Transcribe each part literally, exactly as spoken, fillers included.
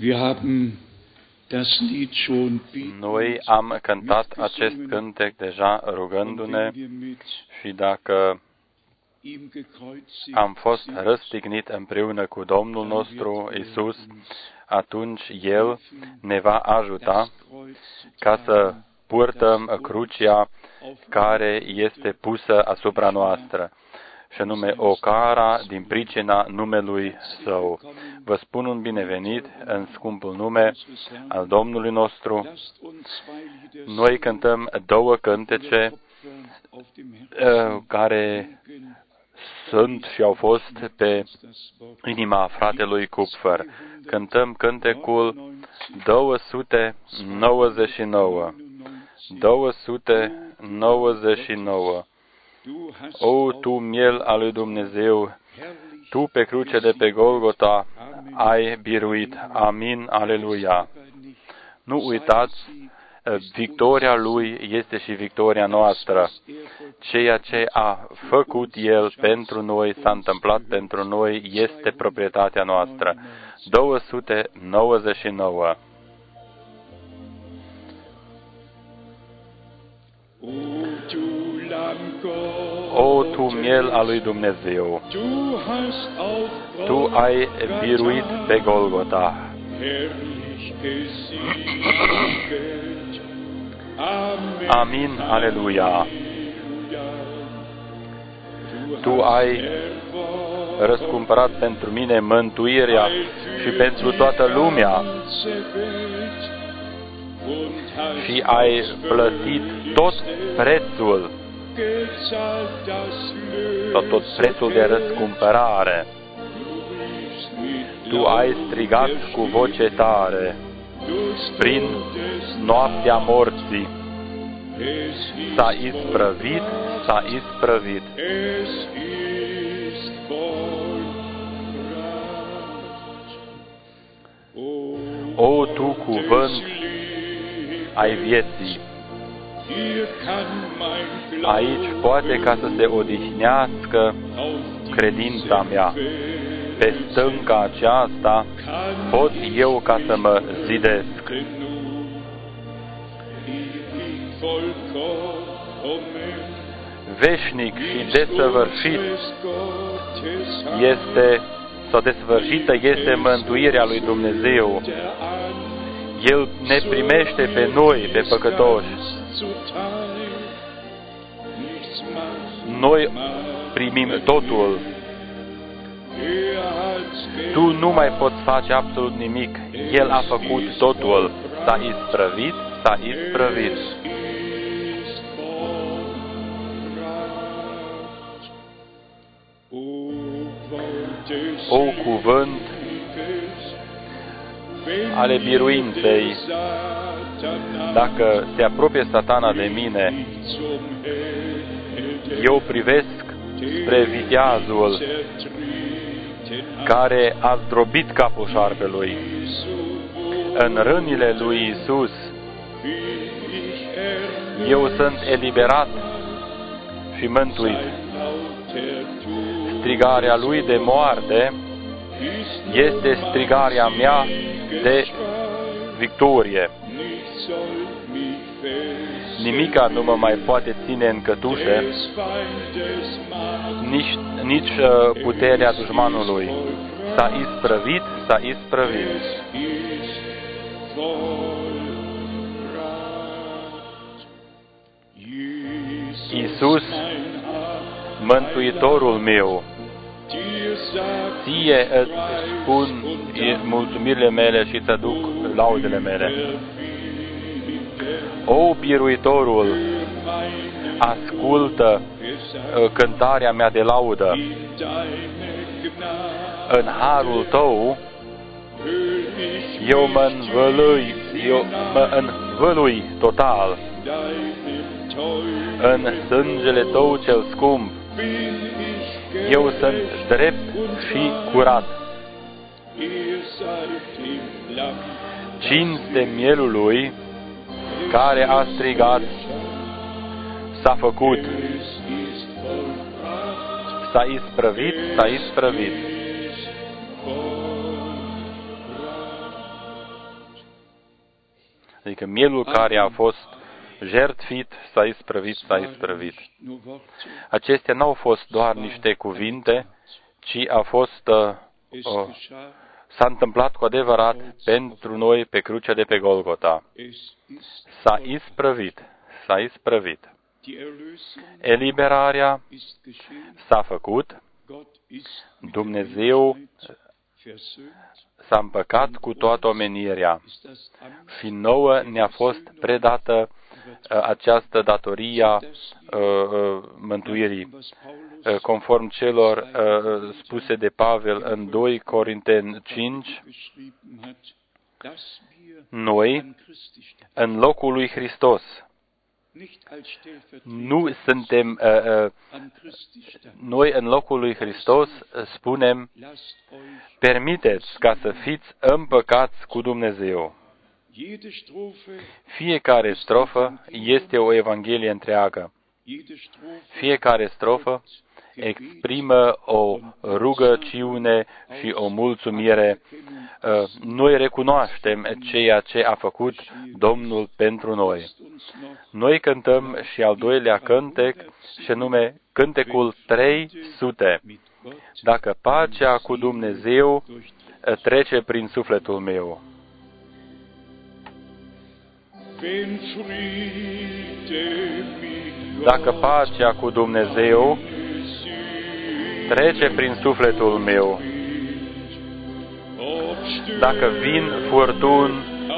Noi am cântat acest cântec deja rugându-ne și dacă am fost răstignit împreună cu Domnul nostru Isus, atunci El ne va ajuta ca să purtăm crucea care este pusă asupra noastră, și anume ocara din pricina numelui Său. Vă spun un binevenit în scumpul nume al Domnului nostru. Noi cântăm două cântece uh, care sunt și au fost pe inima fratelui Kupfer. Cântăm cântecul două sute nouăzeci și nouă. două sute nouăzeci și nouă. O, Tu, miel al lui Dumnezeu, Tu pe cruce de pe Golgota ai biruit. Amin, aleluia. Nu uitați, victoria Lui este și victoria noastră. Ceea ce a făcut El pentru noi, s-a întâmplat pentru noi, este proprietatea noastră. două sute nouăzeci și nouă. O, Tu, miel al lui Dumnezeu, Tu ai biruit pe Golgota. Amin, aleluia. Tu ai răscumpărat pentru mine mântuirea și pentru toată lumea și ai plătit tot prețul, sau tot prețul de răscumpărare. Tu ai strigat cu voce tare prin noaptea morții. S-a isprăvit, s-a isprăvit. O, Tu, cuvânt ai vieții, aici poate ca să se odihnească credința mea. Pe stânca aceasta pot eu ca să mă zidesc. Veșnic și desăvârșit este, sau desăvârșită este mântuirea lui Dumnezeu. El ne primește pe noi, pe păcătoși. Noi primim totul. Tu nu mai poți face absolut nimic. El a făcut totul. S-a isprăvit, s-a isprăvit. O, cuvânt ale biruinței, dacă se apropie Satana de mine, eu privesc spre viteazul care a zdrobit capul șarpelui. În rănile lui Isus, eu sunt eliberat și mântuit. Strigarea lui de moarte este strigarea mea de victorie. Nimica nu mă mai poate ține în cătușe, nici, nici puterea dușmanului. S-a isprăvit, s-a isprăvit. Iisus, Mântuitorul meu, Ție îți spun mulțumirile mele și îți aduc laudele mele. O, biruitorul, ascultă cântarea mea de laudă. În harul Tău, eu mă învălui, eu mă învălui total. În sângele Tău cel scump, eu sunt drept și curat. Cinste mielului care a strigat, s-a făcut, s-a isprăvit, s-a isprăvit. Adică mielul care a fost jertfit, s-a isprăvit, s-a isprăvit. Acestea n-au fost doar niște cuvinte, ci a fost, uh, uh, s-a întâmplat cu adevărat pentru noi pe crucea de pe Golgota. S-a isprăvit, s-a isprăvit. Eliberarea s-a făcut, Dumnezeu s-a împăcat cu toată omenirea și nouă ne-a fost predată uh, această datoria uh, uh, mântuirii, uh, conform celor uh, spuse de Pavel în doi Corinteni cinci, noi, în locul lui Hristos, nu suntem, uh, uh, noi în locul lui Hristos spunem, permiteți ca să fiți împăcați cu Dumnezeu. Fiecare strofă este o evanghelie întreagă. Fiecare strofă exprimă o rugăciune și o mulțumire. Noi recunoaștem ceea ce a făcut Domnul pentru noi. Noi cântăm și al doilea cântec, și anume cântecul trei sute. Dacă pacea cu Dumnezeu trece prin sufletul meu. Dacă pacea cu Dumnezeu trece prin sufletul meu, dacă vin furtuni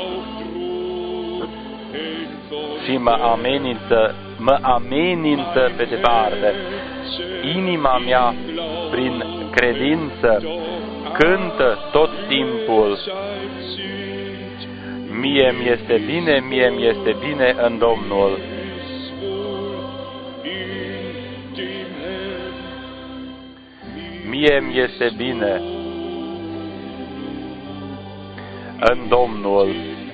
și mă amenință, mă amenință pe departe, inima mea prin credință cântă tot timpul. Mie mi este bine, mie mi este bine în Domnul. Mie mi este bine în Domnul.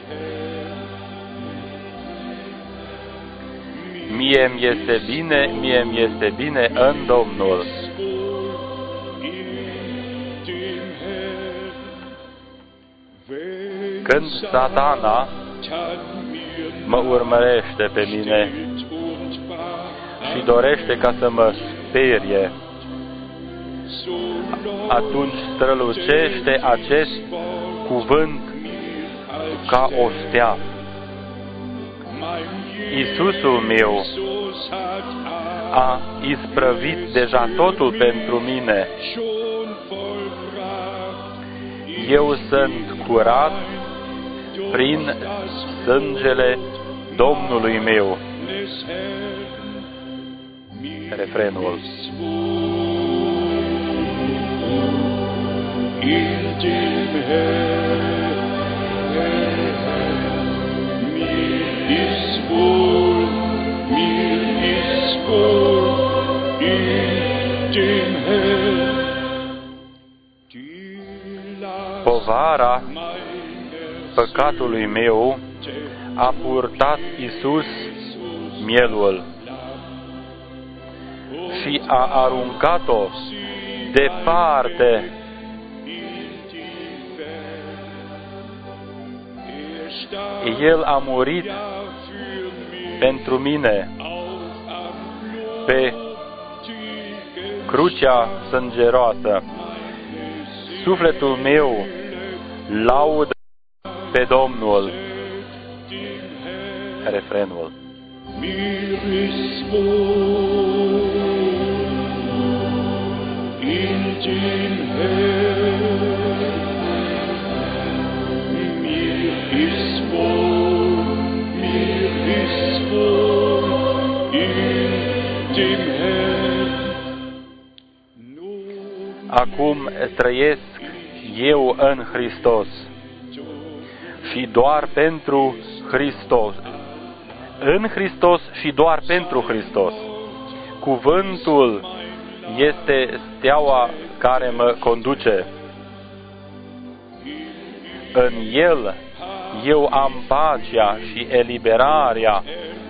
Mie mi este bine, mie mi este bine în Domnul. Când Satana mă urmărește pe mine și dorește ca să mă sperie, atunci strălucește acest cuvânt ca o stea. Iisusul meu a isprăvit deja totul pentru mine. Eu sunt curat prin sângele Domnului meu. Refrenul. Povara păcatului meu a purtat Iisus mielul și a aruncat-o departe. El a murit pentru mine pe crucea sângeroasă. Sufletul meu laudă pe Domnul. Refrenul. Acum trăiesc eu în Hristos și doar pentru Hristos. În Hristos și doar pentru Hristos. Cuvântul este steaua care mă conduce. În El eu am pacea și eliberarea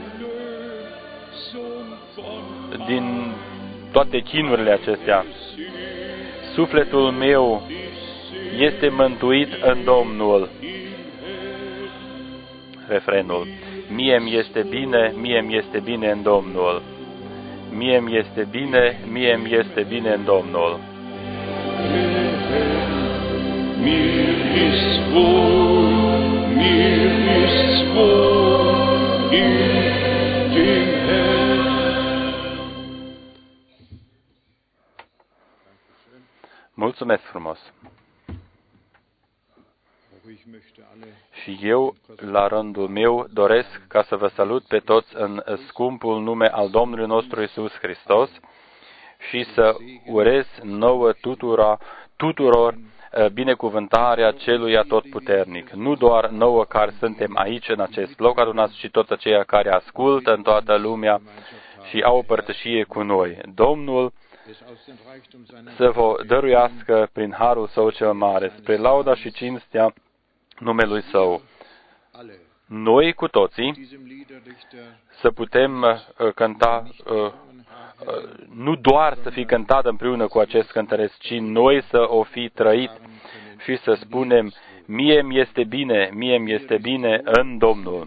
din toate chinurile acestea. Sufletul meu este mântuit în Domnul. refrenul. Mie mi este bine, mie mi este bine în Domnul. Mie mi este bine, mie mi este bine în Domnul. Mir ist wohl, mir ist wohl in dem Herrn. Mulțumesc frumos! Și eu, la rândul meu, doresc ca să vă salut pe toți în scumpul nume al Domnului nostru Iisus Hristos și să urez nouă tuturor, tuturor binecuvântarea Celui Atotputernic. Nu doar nouă care suntem aici în acest loc adunați, ci toți aceia care ascultă în toată lumea și au o părtășie cu noi. Domnul să vă dăruiască prin harul Său cel mare, spre lauda și cinstea numelui Său. Noi cu toții să putem uh, cânta, uh, uh, nu doar să fi cântat împreună cu acest cântăresc, ci noi să o fi trăit și să spunem, mie mi este bine, mie mi este bine în Domnul.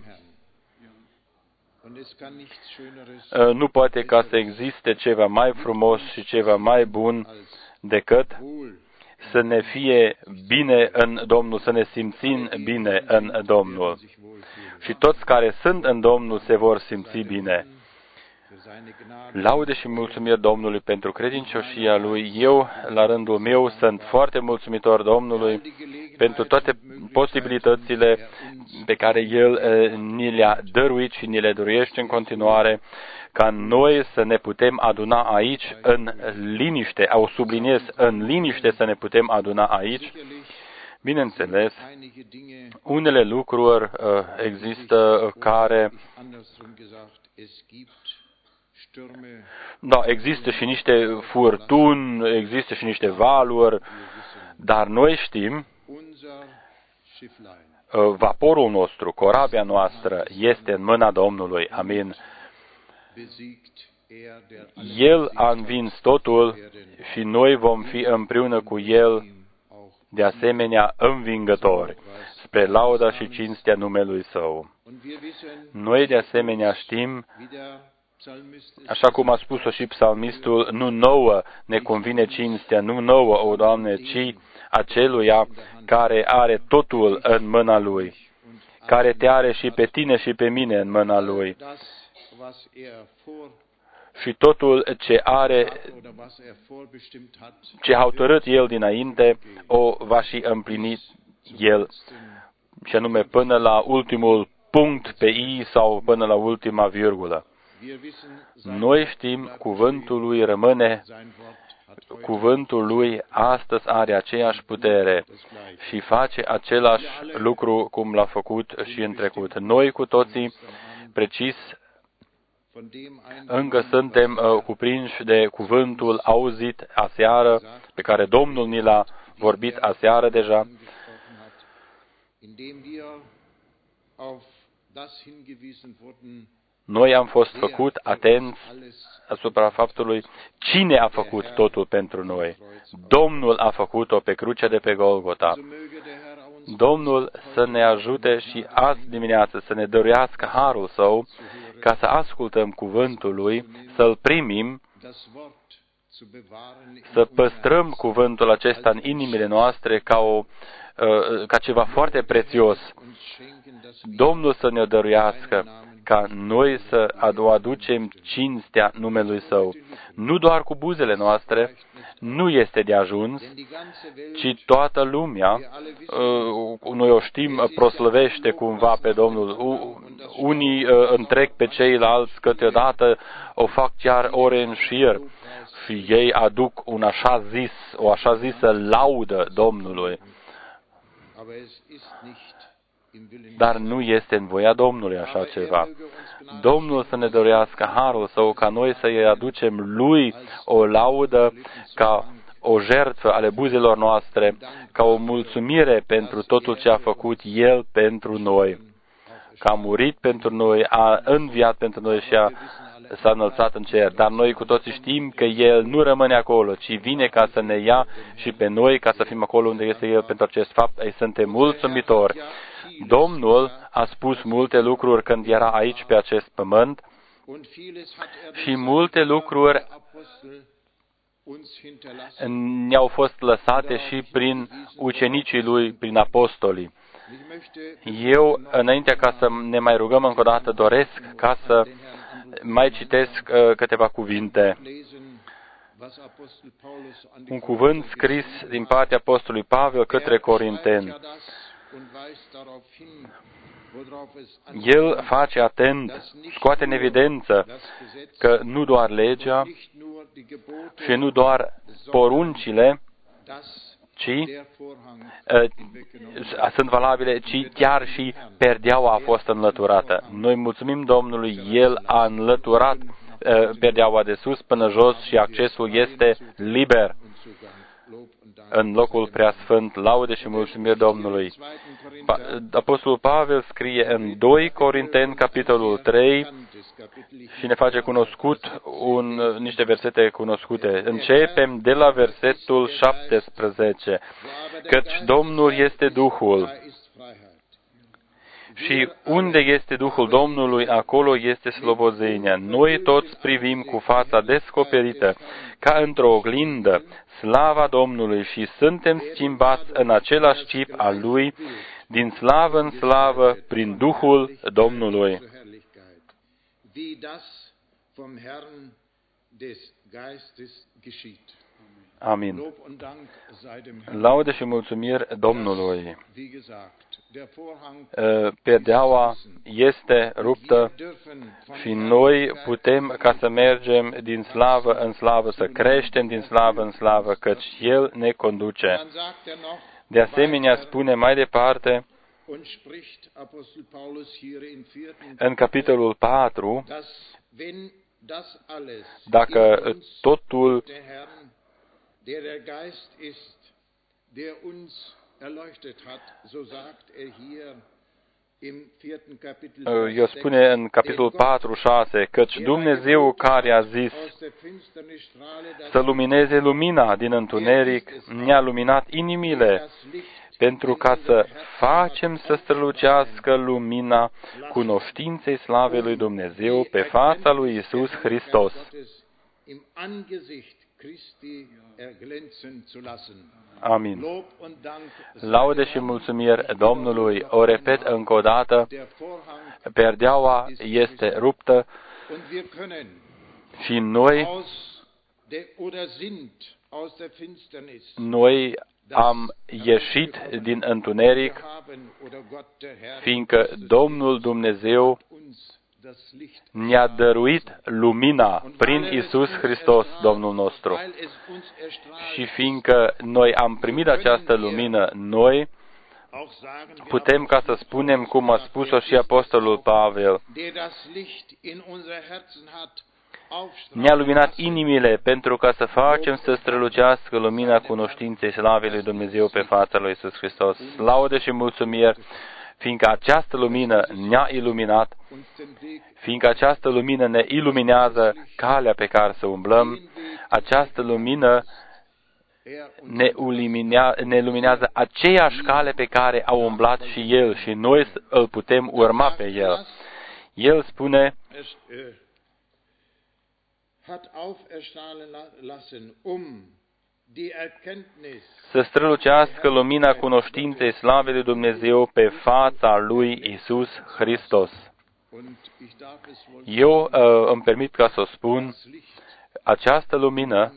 Uh, nu poate ca să existe ceva mai frumos și ceva mai bun decât să ne fie bine în Domnul, să ne simțim bine în Domnul. Și toți care sunt în Domnul se vor simți bine. Laude și mulțumiri Domnului pentru credincioșia Lui. Eu, la rândul meu, sunt foarte mulțumitor Domnului pentru toate posibilitățile pe care El ni le-a dăruit și ni le dăruiește în continuare, ca noi să ne putem aduna aici în liniște, au subliniez, în liniște să ne putem aduna aici. Bineînțeles, unele lucruri uh, există care... Da, există și niște furtuni, există și niște valuri, dar noi știm, uh, vaporul nostru, corabia noastră, este în mâna Domnului. Amin. El a învins totul și noi vom fi împreună cu El, de asemenea, învingători, spre lauda și cinstea numelui Său. Noi, de asemenea, știm, așa cum a spus-o și psalmistul, nu nouă ne convine cinstea, nu nouă, o Doamne, ci aceluia care are totul în mâna Lui, care te are și pe tine și pe mine în mâna Lui. Și totul ce are, ce a hotărât El dinainte, o va și împlini El, și anume până la ultimul punct pe I sau până la ultima virgulă. Noi știm, cuvântul Lui rămâne, cuvântul Lui astăzi are aceeași putere și face același lucru cum l-a făcut și în trecut. Noi cu toții, precis, încă suntem uh, cuprinși de cuvântul auzit aseară, pe care Domnul ni l-a vorbit aseară deja, noi am fost făcut atenți asupra faptului cine a făcut totul pentru noi. Domnul a făcut-o pe crucea de pe Golgota. Domnul să ne ajute și azi dimineață să ne dăruiască harul Său ca să ascultăm cuvântul Lui, să-L primim, să păstrăm cuvântul acesta în inimile noastre ca, o, ca ceva foarte prețios. Domnul să ne dăruiască ca noi să aducem cinstea numelui Său. Nu doar cu buzele noastre, nu este de ajuns, ci toată lumea, noi o știm, proslăvește cumva pe Domnul. Unii întrec pe ceilalți, câteodată o fac chiar ore în șir și ei aduc un așa zis, o așa zisă laudă Domnului. Dar nu este în voia Domnului așa ceva. Domnul să ne dorească harul Său ca noi să-i aducem Lui o laudă ca o jertfă ale buzelor noastre, ca o mulțumire pentru totul ce a făcut El pentru noi, că a murit pentru noi, a înviat pentru noi și a, s-a înălțat în cer. Dar noi cu toții știm că El nu rămâne acolo, ci vine ca să ne ia și pe noi, ca să fim acolo unde este El pentru acest fapt. Ei suntem mulțumitori. Domnul a spus multe lucruri când era aici pe acest pământ și multe lucruri ne-au fost lăsate și prin ucenicii lui, prin apostolii. Eu, înainte ca să ne mai rugăm încă o dată, doresc ca să mai citesc uh, câteva cuvinte. Un cuvânt scris din partea apostolului Pavel către Corinteni. El face atent, scoate în evidență că nu doar legea și nu doar poruncile, ci uh, sunt valabile, ci chiar și perdeaua a fost înlăturată. Noi mulțumim Domnului, El a înlăturat uh, perdeaua de sus până jos și accesul este liber în locul preasfânt. Laude și mulțumiri Domnului. Apostolul Pavel scrie în doi Corinteni, capitolul trei, și ne face cunoscut un, niște versete cunoscute. Începem de la versetul șaptesprezece. Căci Domnul este Duhul. Și unde este Duhul Domnului, acolo este slobozenia. Noi toți privim cu fața descoperită, ca într-o oglindă, slava Domnului și suntem schimbați în același chip al Lui, din slavă în slavă, prin Duhul Domnului. Amin. Laude și mulțumiri Domnului. Perdeaua este ruptă și noi putem ca să mergem din slavă în slavă, să creștem din slavă în slavă, căci El ne conduce. De asemenea, spune mai departe, în capitolul patru, dacă totul Eu spune în capitolul patru șase, căci Dumnezeu care a zis să lumineze lumina din întuneric, ne-a luminat inimile, pentru ca să facem să strălucească lumina cunoștinței slavei lui Dumnezeu pe fața lui Iisus Hristos. Amin. Laude și mulțumiri Domnului. O repet încă o dată, perdeaua este ruptă și noi, noi am ieșit din întuneric, fiindcă Domnul Dumnezeu ne-a dăruit lumina prin Iisus Hristos, Domnul nostru. Și fiindcă noi am primit această lumină, noi putem ca să spunem, cum a spus-o și Apostolul Pavel, ne-a luminat inimile pentru ca să facem să strălucească lumina cunoștinței slavei lui Dumnezeu pe fața lui Iisus Hristos. Laude și mulțumiri, fiindcă această lumină ne-a iluminat, fiindcă această lumină ne iluminează calea pe care să umblăm, această lumină ne, uliminea, ne luminează aceeași cale pe care a umblat și El și noi îl putem urma pe El. El spune, să strălucească lumina cunoștinței slavei lui Dumnezeu pe fața lui Iisus Hristos. Eu uh, îmi permit ca să o spun, această lumină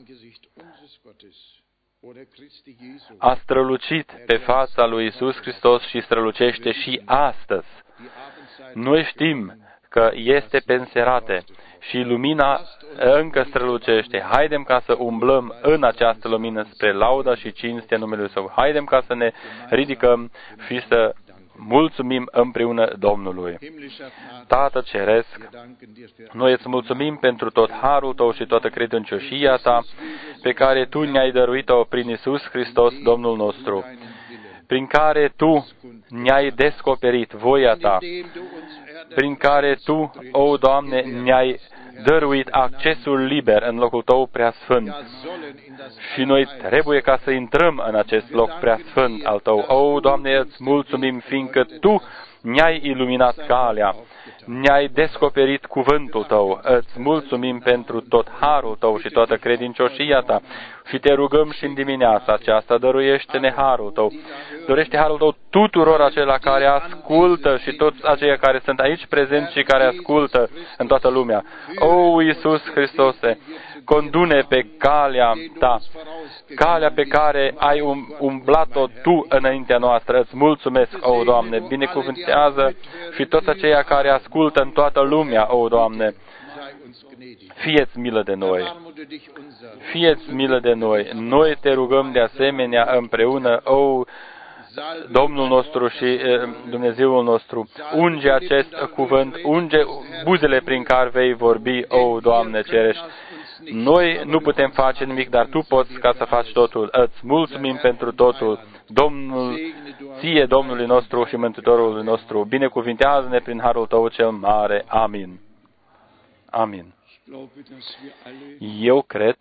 a strălucit pe fața lui Iisus Hristos și strălucește și astăzi. Noi știm că este penserate și lumina încă strălucește. Haidem ca să umblăm în această lumină spre lauda și cinstea numelui Său. Haidem ca să ne ridicăm și să mulțumim împreună Domnului. Tată Ceresc, noi îți mulțumim pentru tot harul Tău și toată credincioșia Ta pe care Tu ne-ai dăruit-o prin Iisus Hristos, Domnul nostru, prin care Tu ne-ai descoperit voia Ta, prin care Tu, o Doamne, ne-ai dăruit accesul liber în locul Tău preasfânt. și noi trebuie ca să intrăm în acest loc preasfânt al Tău. O, Doamne, îți mulțumim, fiindcă Tu ne-ai iluminat calea, ne-ai descoperit cuvântul Tău. Îți mulțumim pentru tot harul Tău și toată credincioșia Ta și Te rugăm și în dimineața aceasta, dăruiește-ne harul Tău. Dorește harul Tău tuturor acelea care ascultă și toți aceia care sunt aici prezenți și care ascultă în toată lumea. O, Iisus Hristoase, condune pe calea Ta, calea pe care ai umblat-o Tu înaintea noastră. Îți mulțumesc, o, Doamne, binecuvântează și toți aceia care ascultă în toată lumea, o, Doamne. Fie-ți milă de noi, fie-ți milă de noi. Noi Te rugăm de asemenea împreună, o, Domnul nostru și Dumnezeul nostru, unge acest cuvânt, unge buzele prin care vei vorbi, o, Doamne cerești. Noi nu putem face nimic, dar Tu poți ca să faci totul. Îți mulțumim pentru totul. Domnul, Ție, Domnului nostru și Mântuitorului nostru, binecuvintează-ne prin harul Tău cel mare. Amin. Amin. Eu cred,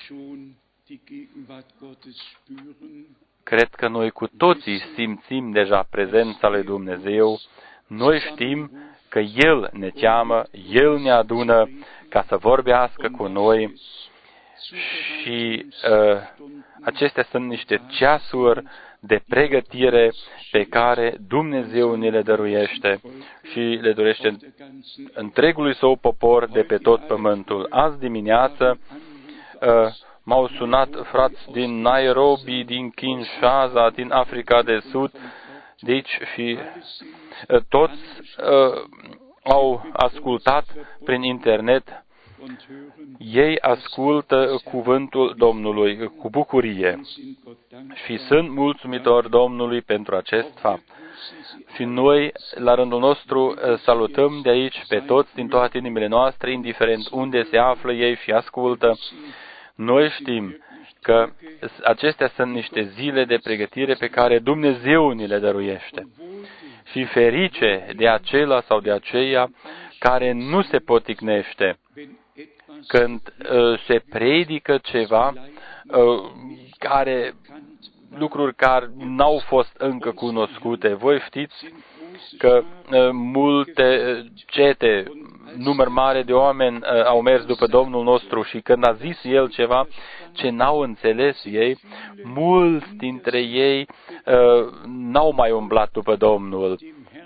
cred că noi cu toții simțim deja prezența lui Dumnezeu. Noi știm că El ne cheamă, El ne adună ca să vorbească cu noi și uh, acestea sunt niște ceasuri de pregătire pe care Dumnezeu ne le dăruiește și le dorește întregului Său popor de pe tot pământul. Azi dimineață uh, m-au sunat frați din Nairobi, din Kinshasa, din Africa de Sud, de aici și uh, toți uh, au ascultat prin internet. Ei ascultă cuvântul Domnului cu bucurie și sunt mulțumitori Domnului pentru acest fapt. Și noi, la rândul nostru, salutăm de aici pe toți din toate inimile noastre, indiferent unde se află ei și ascultă. Noi știm că acestea sunt niște zile de pregătire pe care Dumnezeu ni le dăruiește. Și ferice de acela sau de aceea care nu se poticnește când uh, se predică ceva, uh, care, lucruri care n-au fost încă cunoscute. Voi știți că uh, multe cete, număr mare de oameni uh, au mers după Domnul nostru și când a zis El ceva ce n-au înțeles ei, mulți dintre ei uh, n-au mai umblat după Domnul.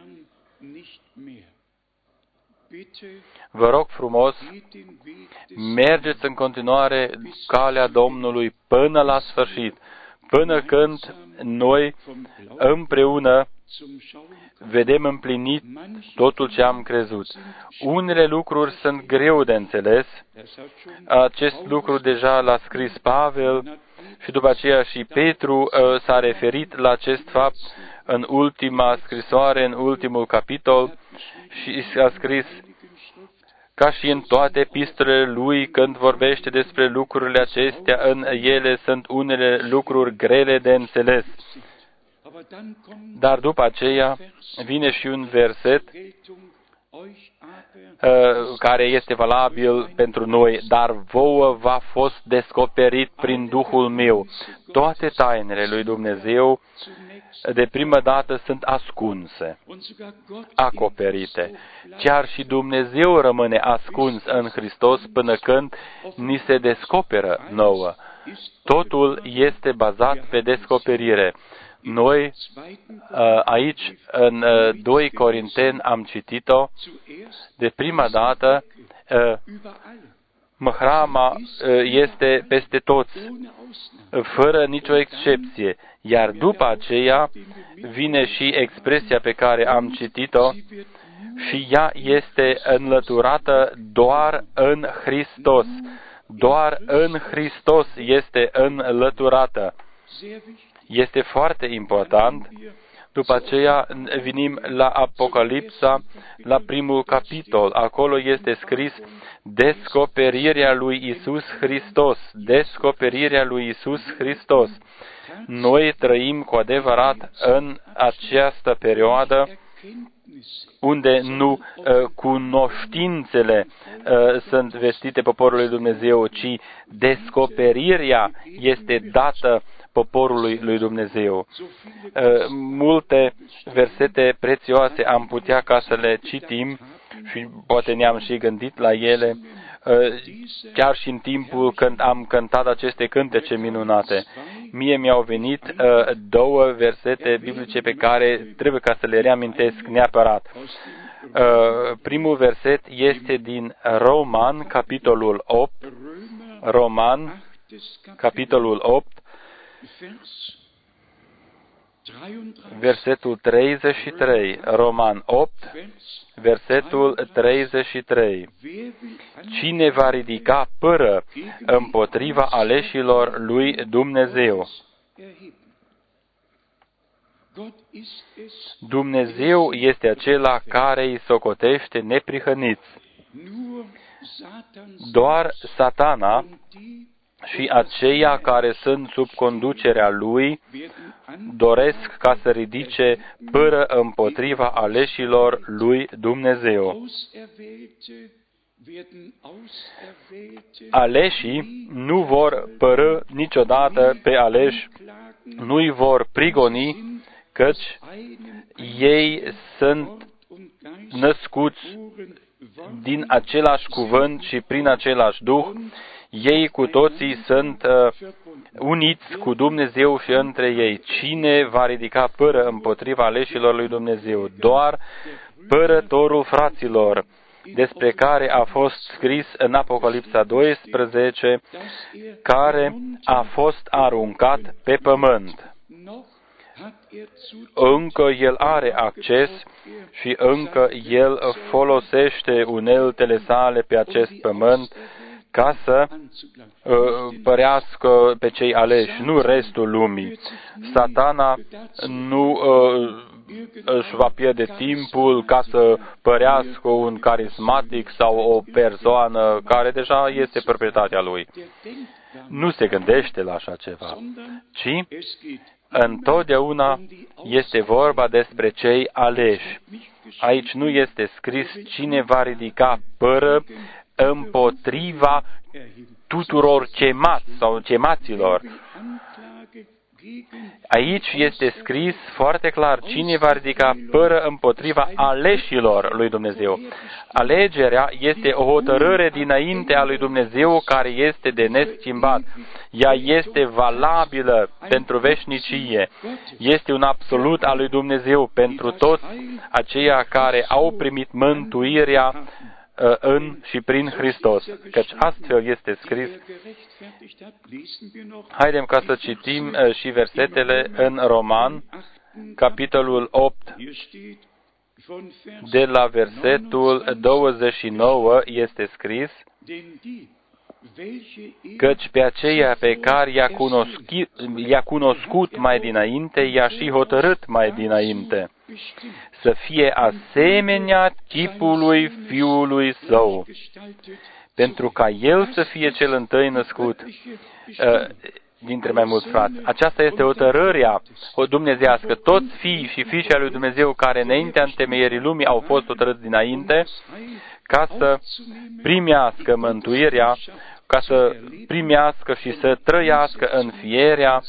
Vă rog frumos, mergeți în continuare calea Domnului până la sfârșit, până când noi împreună vedem împlinit totul ce am crezut. Unele lucruri sunt greu de înțeles. Acest lucru deja l-a scris Pavel și după aceea și Petru s-a referit la acest fapt în ultima scrisoare, în ultimul capitol și a scris ca și în toate epistolele lui, când vorbește despre lucrurile acestea, în ele sunt unele lucruri grele de înțeles. Dar după aceea vine și un verset care este valabil pentru noi, dar vouă v-a fost descoperit prin Duhul meu. Toate tainele lui Dumnezeu de primă dată sunt ascunse, acoperite. Chiar și Dumnezeu rămâne ascuns în Hristos până când ni se descoperă nouă. Totul este bazat pe descoperire. Noi aici, în doi Corinteni, am citit-o, de prima dată, măhrama este peste toți, fără nicio excepție. Iar după aceea vine și expresia pe care am citit-o și ea este înlăturată doar în Hristos. Doar în Hristos este înlăturată. Este foarte important. După aceea venim la Apocalipsa, la primul capitol. Acolo este scris descoperirea lui Isus Hristos. Descoperirea lui Isus Hristos. Noi trăim cu adevărat în această perioadă unde nu uh, cunoștințele uh, sunt vestite poporului Dumnezeu, ci descoperirea este dată poporului lui Dumnezeu. Uh, multe versete prețioase am putea ca să le citim și poate ne-am și gândit la ele, chiar și în timpul când am cântat aceste cântece minunate. Mie mi-au venit două versete biblice pe care trebuie ca să le reamintesc neapărat. Primul verset este din Roman, capitolul opt, Roman, capitolul opt, versetul treizeci și trei, Roman opt, versetul treizeci și trei. Cine va ridica pâră împotriva aleșilor lui Dumnezeu? Dumnezeu este acela care îi socotește neprihăniți. Doar Satana și aceia care sunt sub conducerea lui doresc ca să ridice pâră împotriva aleșilor lui Dumnezeu. Aleșii nu vor părâ niciodată pe aleși, nu-i vor prigoni, căci ei sunt născuți din același cuvânt și prin același Duh. Ei cu toții sunt uh, uniți cu Dumnezeu și între ei. Cine va ridica pâră împotriva aleșilor lui Dumnezeu? Doar părătorul fraților, despre care a fost scris în Apocalipsa doisprezece, care a fost aruncat pe pământ. Încă el are acces și încă el folosește uneltele sale pe acest pământ ca să uh, părească pe cei aleși, nu restul lumii. Satana nu uh, își va pierde timpul ca să părească un carismatic sau o persoană care deja este proprietatea lui. Nu se gândește la așa ceva, ci întotdeauna este vorba despre cei aleși. Aici nu este scris cine va ridica pâră împotriva tuturor chemați sau chemaților. Aici este scris foarte clar cine va ridica pâră împotriva aleșilor lui Dumnezeu. Alegerea este o hotărâre dinainte a lui Dumnezeu care este de neschimbat. Ea este valabilă pentru veșnicie. Este un absolut al lui Dumnezeu pentru toți aceia care au primit mântuirea în și prin Hristos, căci astfel este scris. Haidem ca să citim și versetele în Roman, capitolul opt, de la versetul douăzeci și nouă este scris, căci pe aceea pe care i-a cunoscut, i-a cunoscut mai dinainte, i-a și hotărât mai dinainte, să fie asemenea chipului Fiului Său, pentru ca El să fie cel întâi născut uh, dintre mai mulți frați. Aceasta este hotărârea dumnezeiască. Toți fiii și fiicele lui Dumnezeu care înaintea întemeierii lumii au fost hotărâți dinainte ca să primească mântuirea, ca să primească și să trăiască în fierea.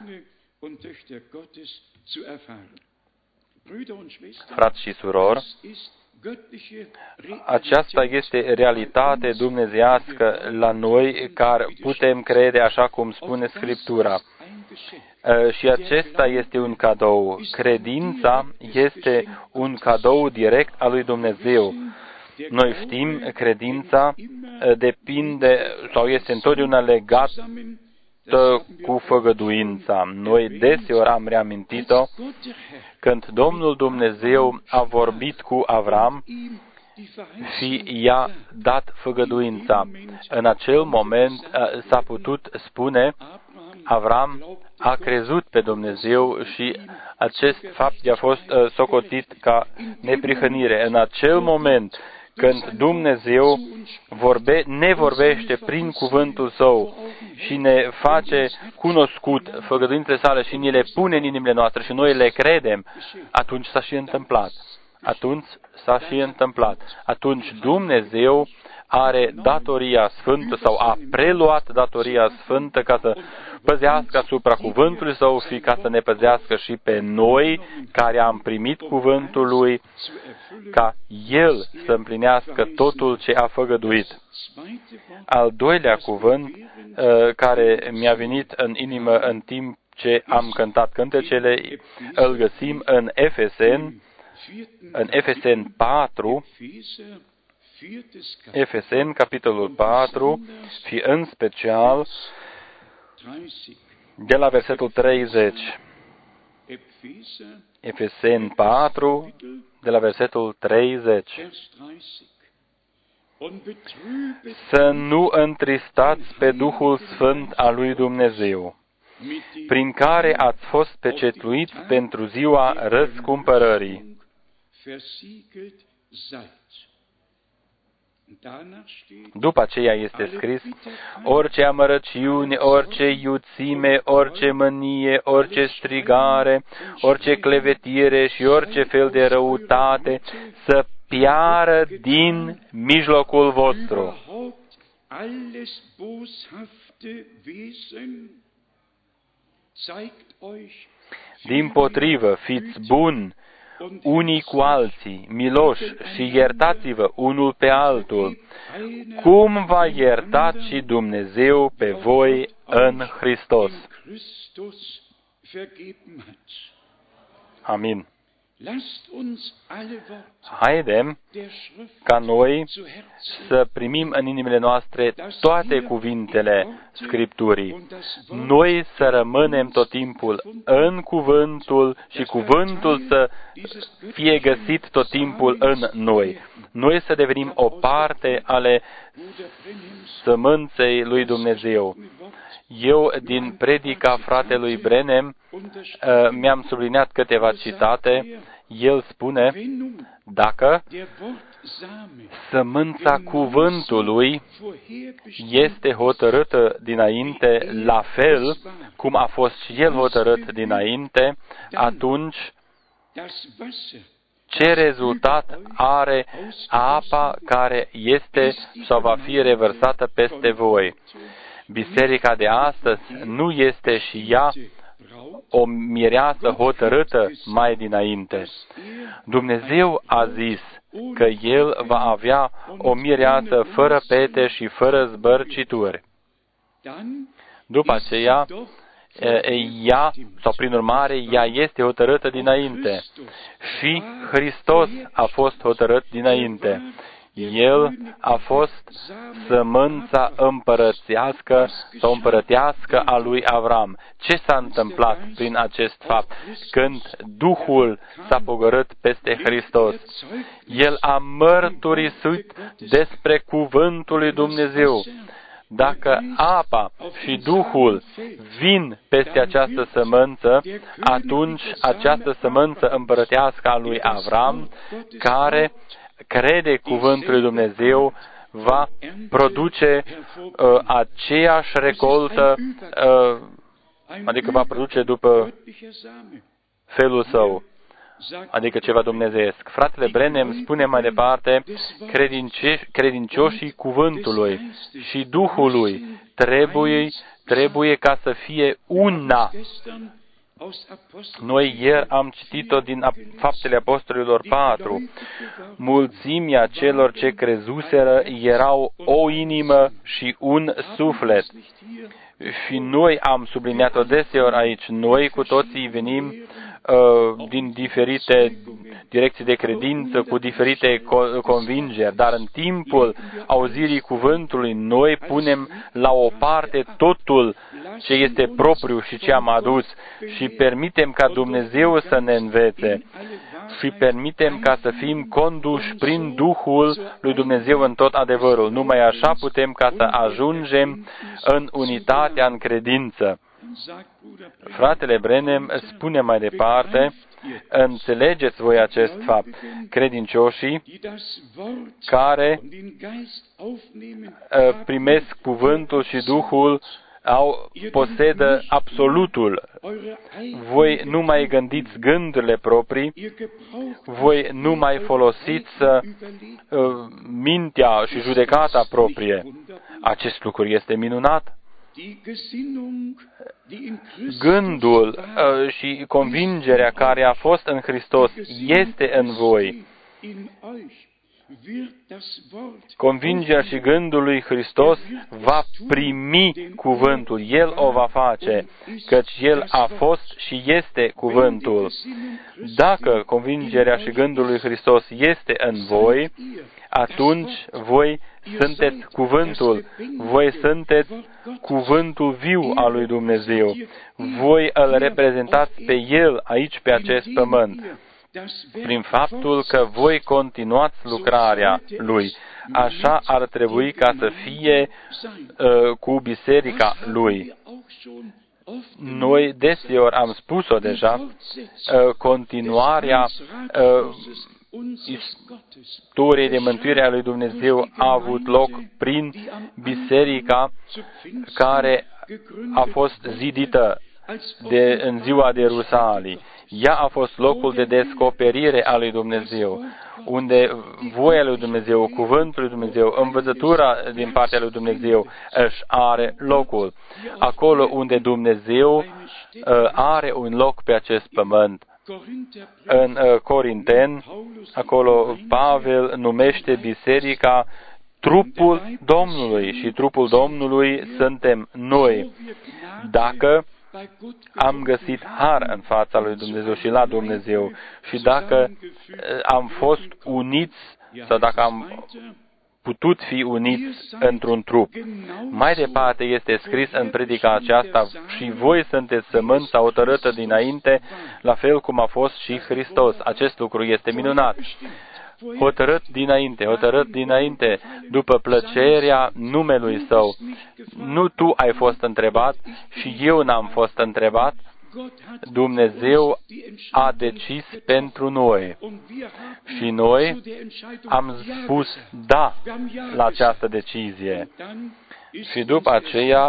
Frați și surori, aceasta este realitate dumnezeiască la noi care putem crede așa cum spune Scriptura. Și acesta este un cadou. Credința este un cadou direct al lui Dumnezeu. Noi știm, credința depinde sau este întotdeauna legată cu făgăduința. Noi deseori am reamintit-o când Domnul Dumnezeu a vorbit cu Avram și i-a dat făgăduința. În acel moment s-a putut spune, Avram a crezut pe Dumnezeu și acest fapt i-a fost socotit ca neprihănire. În acel moment când Dumnezeu vorbe, ne vorbește prin cuvântul Său și ne face cunoscut făgăduințele sale și ni le pune în inimile noastre și noi le credem, atunci s-a și întâmplat. atunci s-a și întâmplat. Atunci Dumnezeu are datoria sfântă sau a preluat datoria sfântă ca să păzească asupra cuvântului Său și ca să ne păzească și pe noi care am primit cuvântul Lui, ca El să împlinească totul ce a făgăduit. Al doilea cuvânt care mi-a venit în inimă în timp ce am cântat cântecele, îl găsim în Efeseni, în Efeseni patru, Efeseni, capitolul patru, și în special de la versetul treizeci. Efeseni patru, de la versetul treizeci. Să nu întristați pe Duhul Sfânt al lui Dumnezeu, prin care ați fost pecetuiți pentru ziua răscumpărării. După aceea este scris: orice amărăciune, orice iuțime, orice mânie, orice strigare, orice clevetire și orice fel de răutate să piară din mijlocul vostru. Dimpotrivă, fiți buni unii cu alții, miloși și iertați-vă unul pe altul, cum v-a iertat și Dumnezeu pe voi în Hristos. Amin. Haidem ca noi să primim în inimile noastre toate cuvintele Scripturii. Noi să rămânem tot timpul în cuvântul și cuvântul să fie găsit tot timpul în noi. Noi să devenim o parte ale sămânței lui Dumnezeu. Eu, din predica fratelui Branham, mi-am subliniat câteva citate. El spune: dacă sămânța cuvântului este hotărâtă dinainte, la fel cum a fost și el hotărât dinainte, atunci ce rezultat are apa care este sau va fi revărsată peste voi? Biserica de astăzi nu este și ea o mireasă hotărâtă mai dinainte. Dumnezeu a zis că El va avea o mireasă fără pete și fără zbărcituri. După aceea, ea, sau prin urmare, ea este hotărâtă dinainte. Și Hristos a fost hotărât dinainte. El a fost sămânța împărățească sau împărătească a lui Avram. Ce s-a întâmplat prin acest fapt? Când Duhul s-a pogorât peste Hristos, El a mărturisit despre cuvântul lui Dumnezeu. Dacă apa și Duhul vin peste această sămânță, atunci această sămânță împărătească a lui Avram, care crede cuvântul lui Dumnezeu, va produce uh, aceeași recoltă, uh, adică va produce după felul său, adică ceva dumnezeiesc. Fratele Branham spune mai departe: credincioșii cuvântului și Duhului trebuie, trebuie ca să fie una. Noi ieri am citit-o din Faptele Apostolilor patru. Mulțimea celor ce crezuseră erau o inimă și un suflet. Și noi am subliniat-o deseori aici. Noi cu toții venim uh, din diferite direcții de credință, cu diferite co- convingeri, dar în timpul auzirii cuvântului noi punem la o parte totul ce este propriu și ce am adus și permitem ca Dumnezeu să ne învețe și permitem ca să fim conduși prin Duhul lui Dumnezeu în tot adevărul. Numai așa putem ca să ajungem în unitatea în credință. Fratele Branham spune mai departe: înțelegeți voi acest fapt. Credincioșii care primesc cuvântul și Duhul au posedă absolutul. Voi nu mai gândiți gândurile proprii, voi nu mai folosiți uh, mintea și judecata proprie. Acest lucru este minunat. Gândul uh, și convingerea care a fost în Hristos este în voi. Convingerea și gândul lui Hristos va primi cuvântul. El o va face, căci El a fost și este cuvântul. Dacă convingerea și gândul lui Hristos este în voi, atunci voi sunteți cuvântul. Voi sunteți cuvântul viu al lui Dumnezeu. Voi îl reprezentați pe El aici, pe acest pământ, prin faptul că voi continuați lucrarea Lui. Așa ar trebui ca să fie uh, cu biserica Lui. Noi deseori am spus-o deja, uh, continuarea uh, istoriei de mântuire a lui Dumnezeu a avut loc prin biserica care a fost zidită de, în ziua de Ierusalim. Ea a fost locul de descoperire a lui Dumnezeu, unde voia lui Dumnezeu, cuvântul lui Dumnezeu, învățătura din partea lui Dumnezeu își are locul. Acolo unde Dumnezeu uh, are un loc pe acest pământ. În uh, Corinteni, acolo Pavel numește biserica trupul Domnului și trupul Domnului suntem noi. Dacă am găsit har în fața lui Dumnezeu și la Dumnezeu și dacă am fost uniți sau dacă am putut fi uniți într-un trup. Mai departe este scris în predica aceasta și voi sunteți sămânța hotărâtă dinainte, la fel cum a fost și Hristos. Acest lucru este minunat. Hotărât dinainte, hotărât dinainte, după plăcerea numelui Său. Nu tu ai fost întrebat și eu n-am fost întrebat, Dumnezeu a decis pentru noi. Și noi am spus da la această decizie. Și după aceea,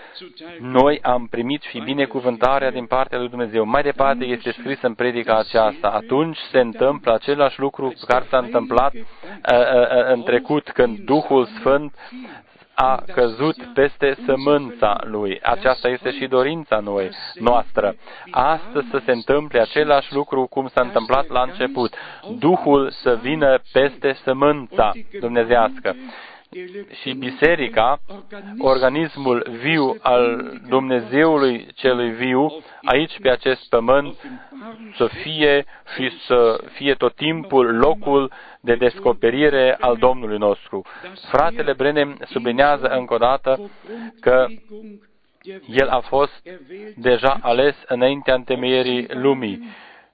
noi am primit și binecuvântarea din partea lui Dumnezeu. Mai departe este scris în predica aceasta. Atunci se întâmplă același lucru care s-a întâmplat uh, uh, în trecut, când Duhul Sfânt a căzut peste sămânța Lui. Aceasta este și dorința noi, noastră. Astăzi să se întâmple același lucru cum s-a întâmplat la început. Duhul să vină peste sămânța dumnezească. Și biserica, organismul viu al Dumnezeului celui viu, aici pe acest pământ, să fie și să fie tot timpul locul de descoperire al Domnului nostru. Fratele Branham sublinează încă o dată că el a fost deja ales înaintea întemeierii lumii.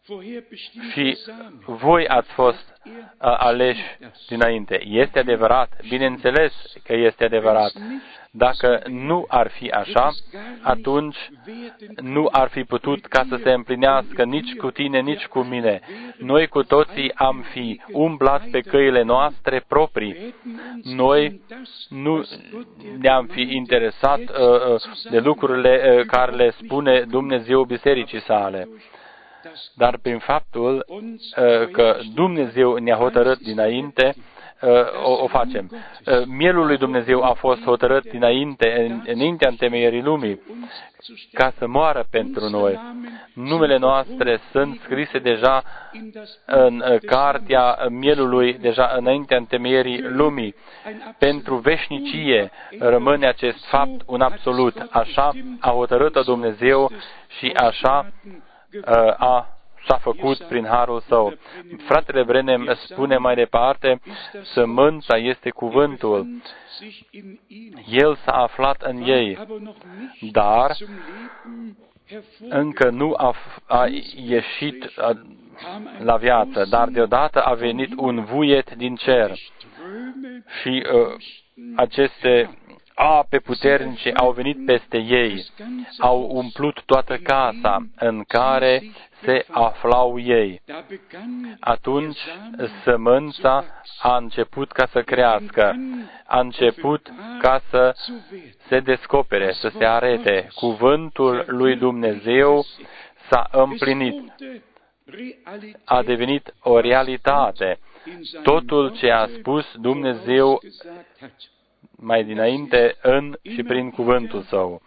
Și voi ați fost uh, aleși dinainte. Este adevărat? Bineînțeles că este adevărat. Dacă nu ar fi așa, atunci nu ar fi putut ca să se împlinească nici cu tine, nici cu mine. Noi cu toții am fi umblat pe căile noastre proprii. Noi nu ne-am fi interesat uh, de lucrurile uh, care le spune Dumnezeu bisericii sale. Dar prin faptul uh, că Dumnezeu ne-a hotărât dinainte, uh, o, o facem. Uh, mielul lui Dumnezeu a fost hotărât dinainte, în, înaintea întemeierii lumii, ca să moară pentru noi. Numele noastre sunt scrise deja în uh, cartea mielului, deja înaintea întemeierii lumii. Pentru veșnicie rămâne acest fapt un absolut. Așa a hotărât Dumnezeu și așa a, s-a făcut prin harul Său. Fratele Branham spune mai departe, sămânța este cuvântul. El s-a aflat în ei, dar încă nu a, a ieșit a, la viață, dar deodată a venit un vuiet din cer și uh, aceste ape puternice au venit peste ei, au umplut toată casa în care se aflau ei. Atunci sămânța a început ca să crească, a început ca să se descopere, să se arete. Cuvântul lui Dumnezeu s-a împlinit, a devenit o realitate. Totul ce a spus Dumnezeu mai dinainte în și prin cuvântul Său.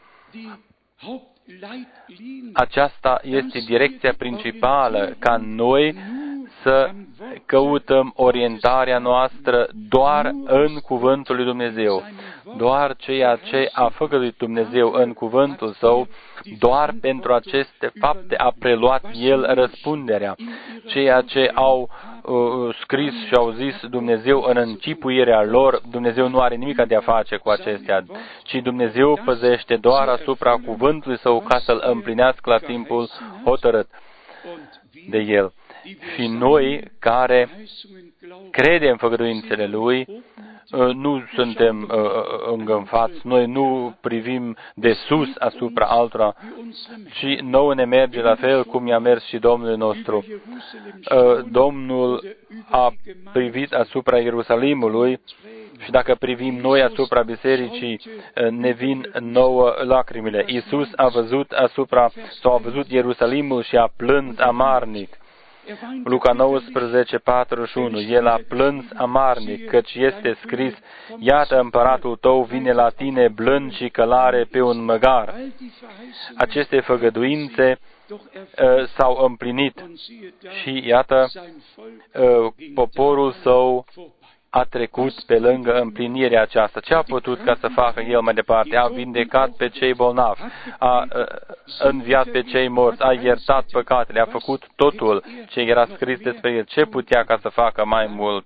Aceasta este direcția principală, ca noi să căutăm orientarea noastră doar în cuvântul lui Dumnezeu, doar ceea ce a făcut Dumnezeu în cuvântul Său, doar pentru aceste fapte a preluat El răspunderea. Ceea ce au uh, scris și au zis Dumnezeu în închipuirea lor, Dumnezeu nu are nimic de a face cu acestea, ci Dumnezeu păzește doar asupra cuvântului Său ca să-l împlinească la timpul hotărât de El. Și noi care credem făgăduințele Lui, nu suntem îngânfați, noi nu privim de sus asupra altora, ci nouă ne merge la fel cum i-a mers și Domnul nostru. Domnul a privit asupra Ierusalimului și dacă privim noi asupra bisericii, ne vin nouă lacrimile. Iisus a văzut asupra, sau a văzut Ierusalimul și a plâns amarnic. Luca nouăsprezece, patruzeci și unu. El a plâns amarnic, căci este scris, iată împăratul tău vine la tine blând și călare pe un măgar. Aceste făgăduințe uh, s-au împlinit și iată, uh, poporul său a trecut pe lângă împlinirea aceasta. Ce a putut ca să facă El mai departe? A vindecat pe cei bolnavi, a înviat pe cei morți, a iertat păcatele, a făcut totul ce era scris despre El. Ce putea ca să facă mai mult?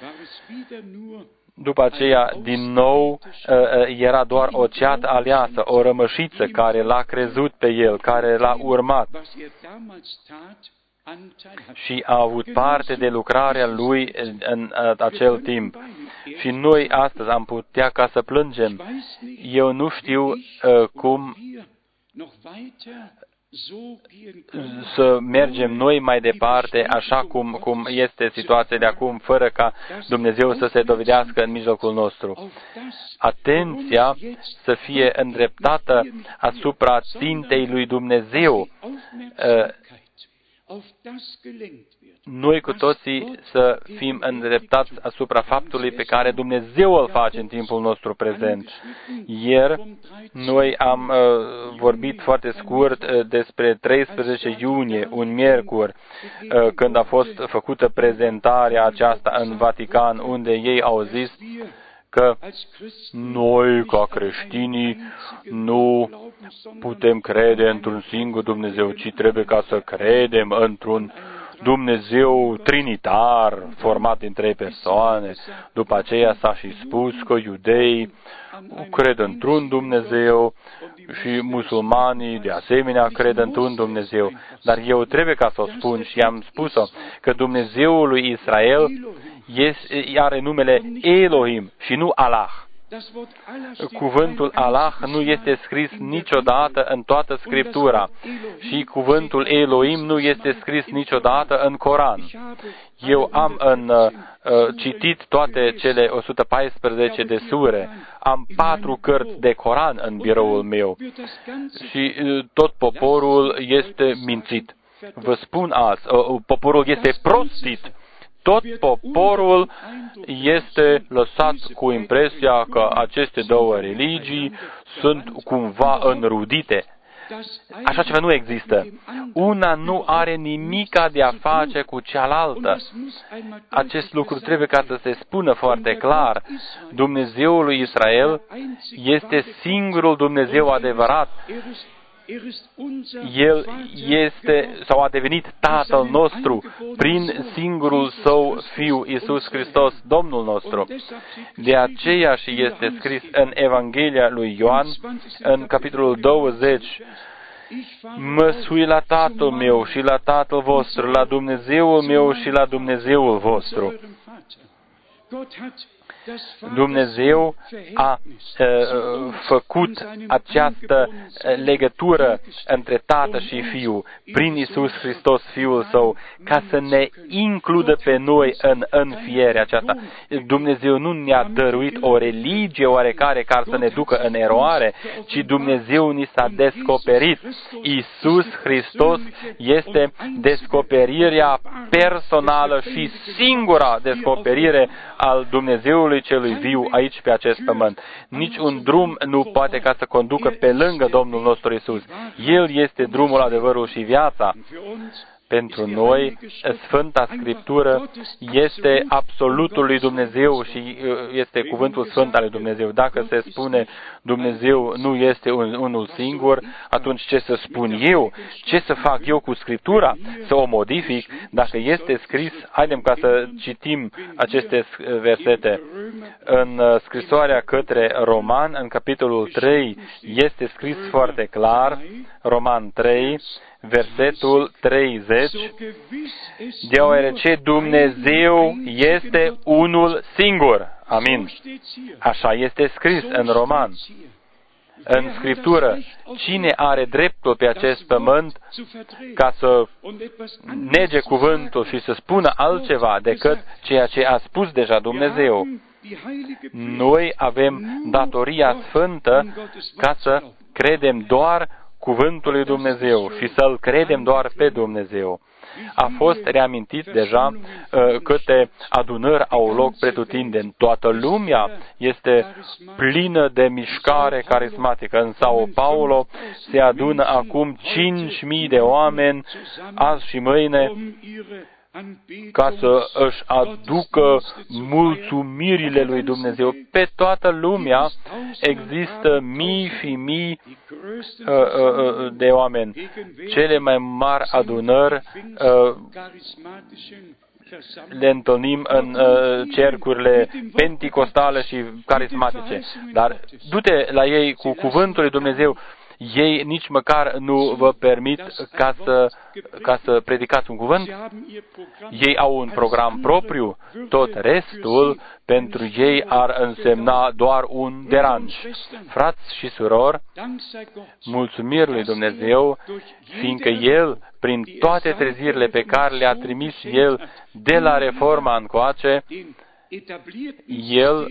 După aceea, din nou, era doar o ceată aleasă, o rămășiță care l-a crezut pe El, care l-a urmat și a avut parte de lucrarea Lui în acel timp. Și noi astăzi am putea ca să plângem. Eu nu știu uh, cum să mergem noi mai departe, așa cum, cum este situația de acum, fără ca Dumnezeu să se dovedească în mijlocul nostru. Atenția să fie îndreptată asupra țintei lui Dumnezeu. Uh, Noi cu toții să fim îndreptați asupra faptului pe care Dumnezeu îl face în timpul nostru prezent. Ieri noi am uh, vorbit foarte scurt uh, despre treisprezece iunie, un miercuri, uh, când a fost făcută prezentarea aceasta în Vatican, unde ei au zis că noi, ca creștinii, nu putem crede într-un singur Dumnezeu, ci trebuie ca să credem într-un Dumnezeu trinitar, format din trei persoane. După aceea s-a și spus că iudeii cred într-un Dumnezeu și musulmanii de asemenea cred într-un Dumnezeu. Dar eu trebuie ca să o spun și am spus-o, că Dumnezeul lui Israel este, are numele Elohim și nu Allah. Cuvântul Allah nu este scris niciodată în toată Scriptura și cuvântul Elohim nu este scris niciodată în Coran. Eu am în, uh, citit toate cele o sută paisprezece de sure, am patru cărți de Coran în biroul meu și uh, tot poporul este mințit. Vă spun azi, uh, poporul este prostit. Tot poporul este lăsat cu impresia că aceste două religii sunt cumva înrudite. Așa ceva nu există. Una nu are nimica de a face cu cealaltă. Acest lucru trebuie ca să se spună foarte clar. Dumnezeul lui Israel este singurul Dumnezeu adevărat. El este sau a devenit Tatăl nostru prin singurul Său Fiu, Iisus Hristos, Domnul nostru. De aceea și este scris în Evanghelia lui Ioan, în capitolul douăzeci, mă sui la Tatăl meu și la Tatăl vostru, la Dumnezeul meu și la Dumnezeul vostru. Dumnezeu a uh, făcut această legătură între Tată și Fiu prin Iisus Hristos, Fiul Său, ca să ne includă pe noi în înfierea aceasta. Dumnezeu nu ne-a dăruit o religie oarecare care să ne ducă în eroare, ci Dumnezeu ni s-a descoperit. Iisus Hristos este descoperirea personală și singura descoperire al Dumnezeului celui viu aici pe acest pământ. Nici un drum nu poate ca să conducă pe lângă Domnul nostru Iisus. El este drumul, adevărul și viața. Pentru noi, Sfânta Scriptură este absolutul lui Dumnezeu și este cuvântul Sfânt al lui Dumnezeu. Dacă se spune Dumnezeu nu este un, unul singur, atunci ce să spun eu? Ce să fac eu cu Scriptura? Să o modific? Dacă este scris, haidem ca să citim aceste versete. În scrisoarea către Roman, în capitolul trei, este scris foarte clar, Roman trei, versetul treizeci, deoarece Dumnezeu este unul singur. Amin. Așa este scris în Roman. În Scriptură, cine are dreptul pe acest pământ ca să nege cuvântul și să spună altceva decât ceea ce a spus deja Dumnezeu? Noi avem datoria sfântă ca să credem doar cuvântul lui Dumnezeu și să-L credem doar pe Dumnezeu. A fost reamintit deja uh, câte adunări au loc pretutindeni. Toată lumea este plină de mișcare carismatică. În Sao Paulo se adună acum cinci mii de oameni, azi și mâine, ca să își aducă mulțumirile lui Dumnezeu. Pe toată lumea există mii și mii uh, uh, de oameni. Cele mai mari adunări uh, le întâlnim în uh, cercurile penticostale și carismatice. Dar du-te la ei cu cuvântul lui Dumnezeu. Ei nici măcar nu vă permit ca să, ca să predicați un cuvânt. Ei au un program propriu. Tot restul pentru ei ar însemna doar un deranj. Frați și surori, mulțumiri lui Dumnezeu, fiindcă El, prin toate trezirile pe care le-a trimis El de la Reforma încoace, El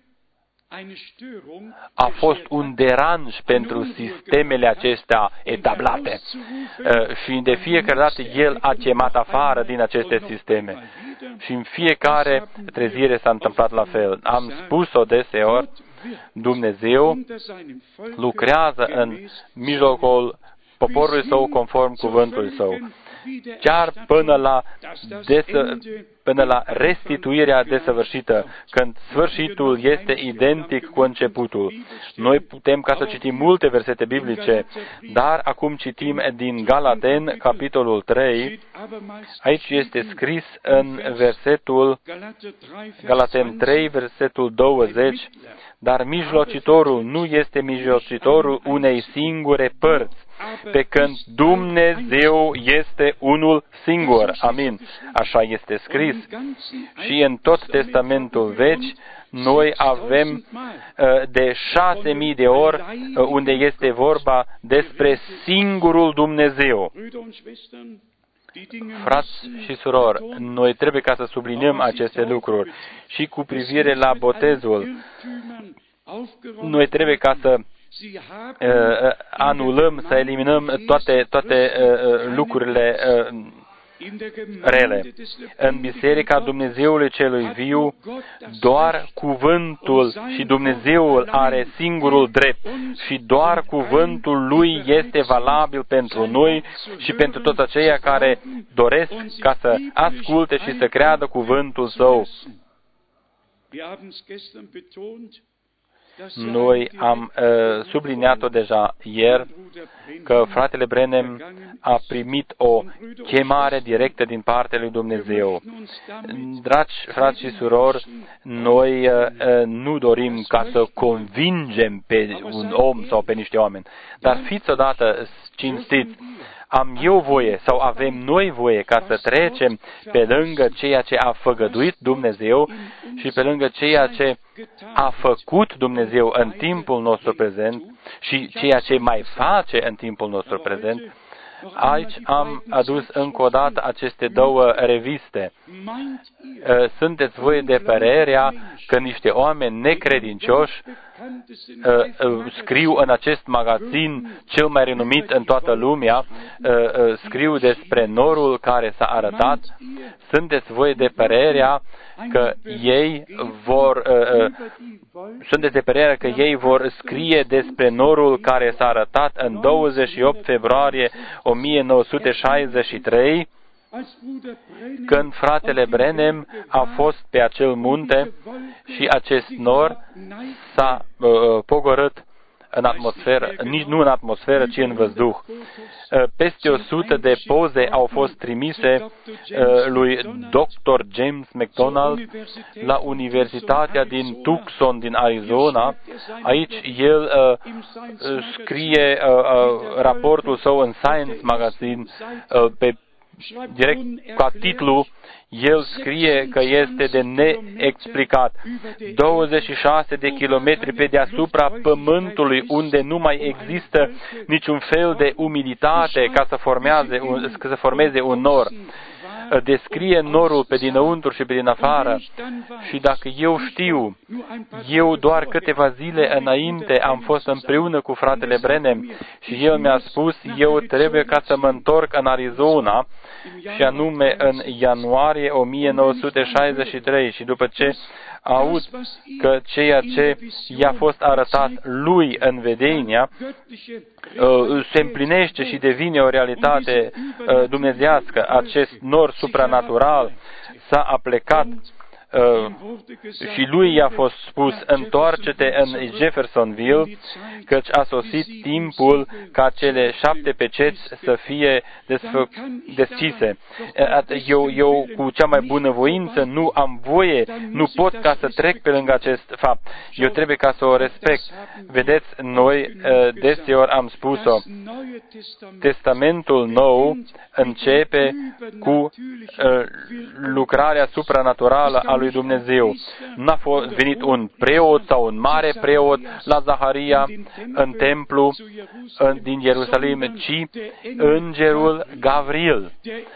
a fost un deranj pentru sistemele acestea etablate. Și de fiecare dată El a chemat afară din aceste sisteme. Și în fiecare trezire s-a întâmplat la fel. Am spus-o deseori, Dumnezeu lucrează în mijlocul poporului Său conform cuvântului Său. Chiar până la, desă, până la restituirea desăvârșită, când sfârșitul este identic cu începutul. Noi putem ca să citim multe versete biblice, dar acum citim din Galaten, capitolul trei. Aici este scris în versetul Galaten trei, versetul douăzeci, dar mijlocitorul nu este mijlocitorul unei singure părți, pe când Dumnezeu este unul singur. Amin. Așa este scris. Și în tot Testamentul Vechi, noi avem uh, de șase mii de ori uh, unde este vorba despre singurul Dumnezeu. Frați și surori, noi trebuie ca să subliniem aceste lucruri și cu privire la botezul. Noi trebuie ca să uh, anulăm, să eliminăm toate, toate uh, lucrurile uh, rele. În Biserica Dumnezeului celui viu, doar cuvântul și Dumnezeul are singurul drept și doar cuvântul Lui este valabil pentru noi și pentru toți aceia care doresc ca să asculte și să creadă cuvântul Său. Noi am uh, subliniat-o deja ieri, că fratele Branham a primit o chemare directă din partea lui Dumnezeu. Dragi frați și surori, noi uh, nu dorim ca să convingem pe un om sau pe niște oameni, dar fiți odată cinstiți. Am eu voie sau avem noi voie ca să trecem pe lângă ceea ce a făgăduit Dumnezeu și pe lângă ceea ce a făcut Dumnezeu în timpul nostru prezent și ceea ce mai face în timpul nostru prezent. Aici am adus încă o dată aceste două reviste. Sunteți voi de părerea că niște oameni necredincioși scriu în acest magazin cel mai renumit în toată lumea, scriu despre norul care s-a arătat? Sunteți voi de părerea că ei vor sunteți de părerea că ei vor scrie despre norul care s-a arătat în douăzeci și opt februarie o mie nouă sute șaizeci și trei, când fratele Branham a fost pe acel munte și acest nor s-a uh, pogorât în atmosferă, nici nu în atmosferă, ci în văzduh. Peste o sută de poze au fost trimise lui doctor James McDonald la Universitatea din Tucson, din Arizona. Aici el uh, scrie uh, uh, raportul său în Science Magazine uh, pe direct ca titlu, el scrie că este de neexplicat. douăzeci și șase de kilometri pe deasupra pământului, unde nu mai există niciun fel de umiditate ca să, formeze un, ca să formeze un nor. Descrie norul pe dinăuntru și pe din afară. Și dacă eu știu, eu doar câteva zile înainte am fost împreună cu fratele Branham și el mi-a spus, eu trebuie ca să mă întorc în Arizona, și anume în ianuarie o mie nouă sute șaizeci și trei, și după ce aud că ceea ce i-a fost arătat lui în vedenia se împlinește și devine o realitate dumnezeiască, acest nor supranatural s-a aplecat Uh, și lui i-a fost spus, întoarce-te în Jeffersonville, căci a sosit timpul ca cele șapte peceți să fie desfă, deschise. Eu, eu, cu cea mai bună voință, nu am voie, nu pot ca să trec pe lângă acest fapt. Eu trebuie ca să o respect. Vedeți, noi deseori am spus-o, Testamentul Nou începe cu uh, lucrarea supranaturală a lui Dumnezeu. N-a fost venit un preot sau un mare preot la Zaharia în templu în, din Ierusalim, ci îngerul Gavril,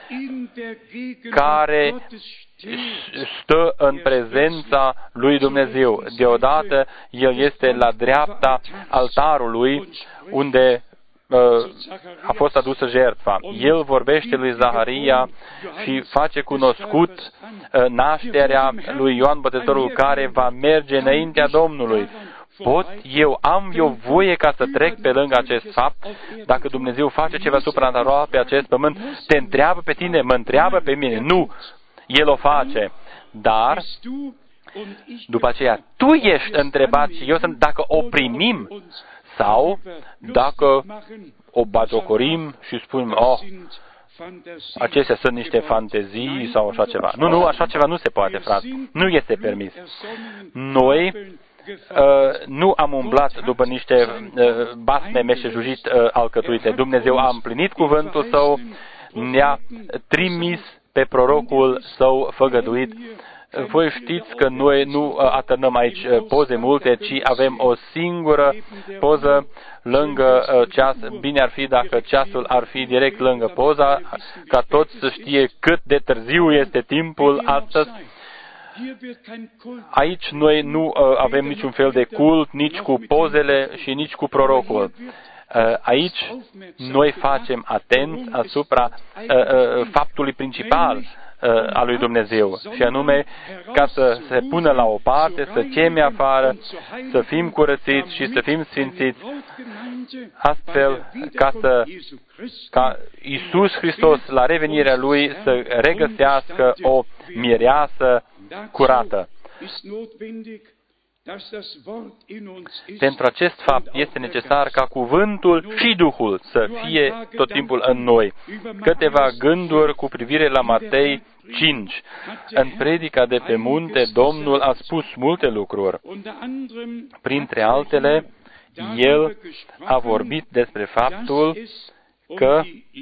care stă în prezența lui Dumnezeu. Deodată el este la dreapta altarului unde a fost adusă jertfa. El vorbește lui Zaharia și face cunoscut nașterea lui Ioan Botezătorul, care va merge înaintea Domnului. Pot eu, am eu voie ca să trec pe lângă acest fapt? Dacă Dumnezeu face ceva supranatural pe acest pământ, te întreabă pe tine, mă întreabă pe mine. Nu, El o face. Dar după aceea, tu ești întrebat și eu sunt, dacă o primim sau dacă o batjocorim și spunem, oh, acestea sunt niște fantezii sau așa ceva. Nu, nu, așa ceva nu se poate, frate. Nu este permis. Noi uh, nu am umblat după niște uh, basme meșejujit uh, alcătuite. Dumnezeu a împlinit cuvântul Său, ne-a trimis pe prorocul Său făgăduit. Voi știți că noi nu atârnăm aici poze multe, ci avem o singură poză lângă ceas. Bine ar fi dacă ceasul ar fi direct lângă poza, ca toți să știe cât de târziu este timpul astăzi. Aici noi nu avem niciun fel de cult, nici cu pozele și nici cu prorocul. Aici noi facem atenți asupra faptului principal a lui Dumnezeu, și anume ca să se pună la o parte, să cheme afară, să fim curățiți și să fim sfințiți, astfel ca să ca Iisus Hristos la revenirea Lui să regăsească o mireasă curată. Pentru acest fapt este necesar ca cuvântul și Duhul să fie tot timpul în noi. Câteva gânduri cu privire la Matei cinci. În predica de pe munte, Domnul a spus multe lucruri. Printre altele, El a vorbit despre faptul că,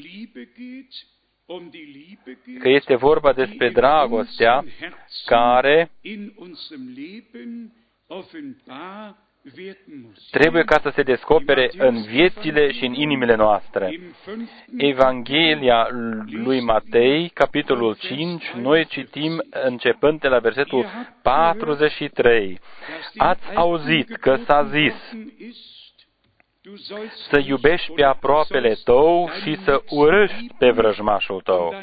că este vorba despre dragostea care trebuie ca să se descopere în viețile și în inimile noastre. Evanghelia lui Matei, capitolul cinci, noi citim începând de la versetul patruzeci și trei. Ați auzit că s-a zis să iubești pe aproapele tău și să urăști pe vrăjmașul tău.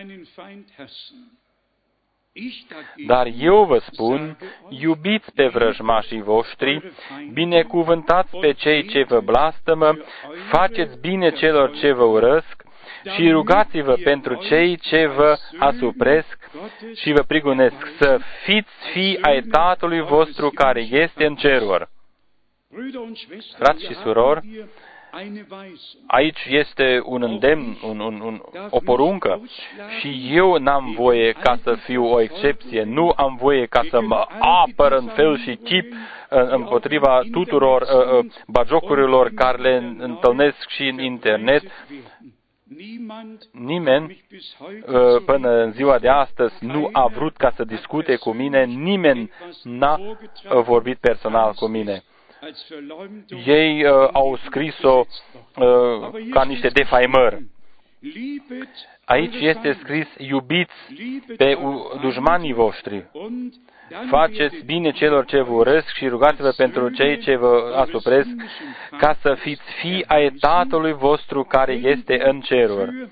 Dar eu vă spun, iubiți pe vrăjmașii voștri, binecuvântați pe cei ce vă blastămă, faceți bine celor ce vă urăsc și rugați-vă pentru cei ce vă asupresc și vă prigonesc, să fiți fii ai Tatălui vostru care este în ceruri. Frați și surori, aici este un îndemn, un, un, un, o poruncă și eu n-am voie ca să fiu o excepție, nu am voie ca să mă apăr în fel și chip împotriva tuturor uh, uh, bagiocurilor care le întâlnesc și în internet. Nimeni uh, până în ziua de astăzi nu a vrut ca să discute cu mine, nimeni n-a uh, vorbit personal cu mine. Ei uh, au scris-o uh, ca niște defaimări. Aici este scris, iubiți pe dușmanii voștri, faceți bine celor ce vă urăsc și rugați-vă pentru cei ce vă asupresc, ca să fiți fii ai Tatălui vostru care este în ceruri.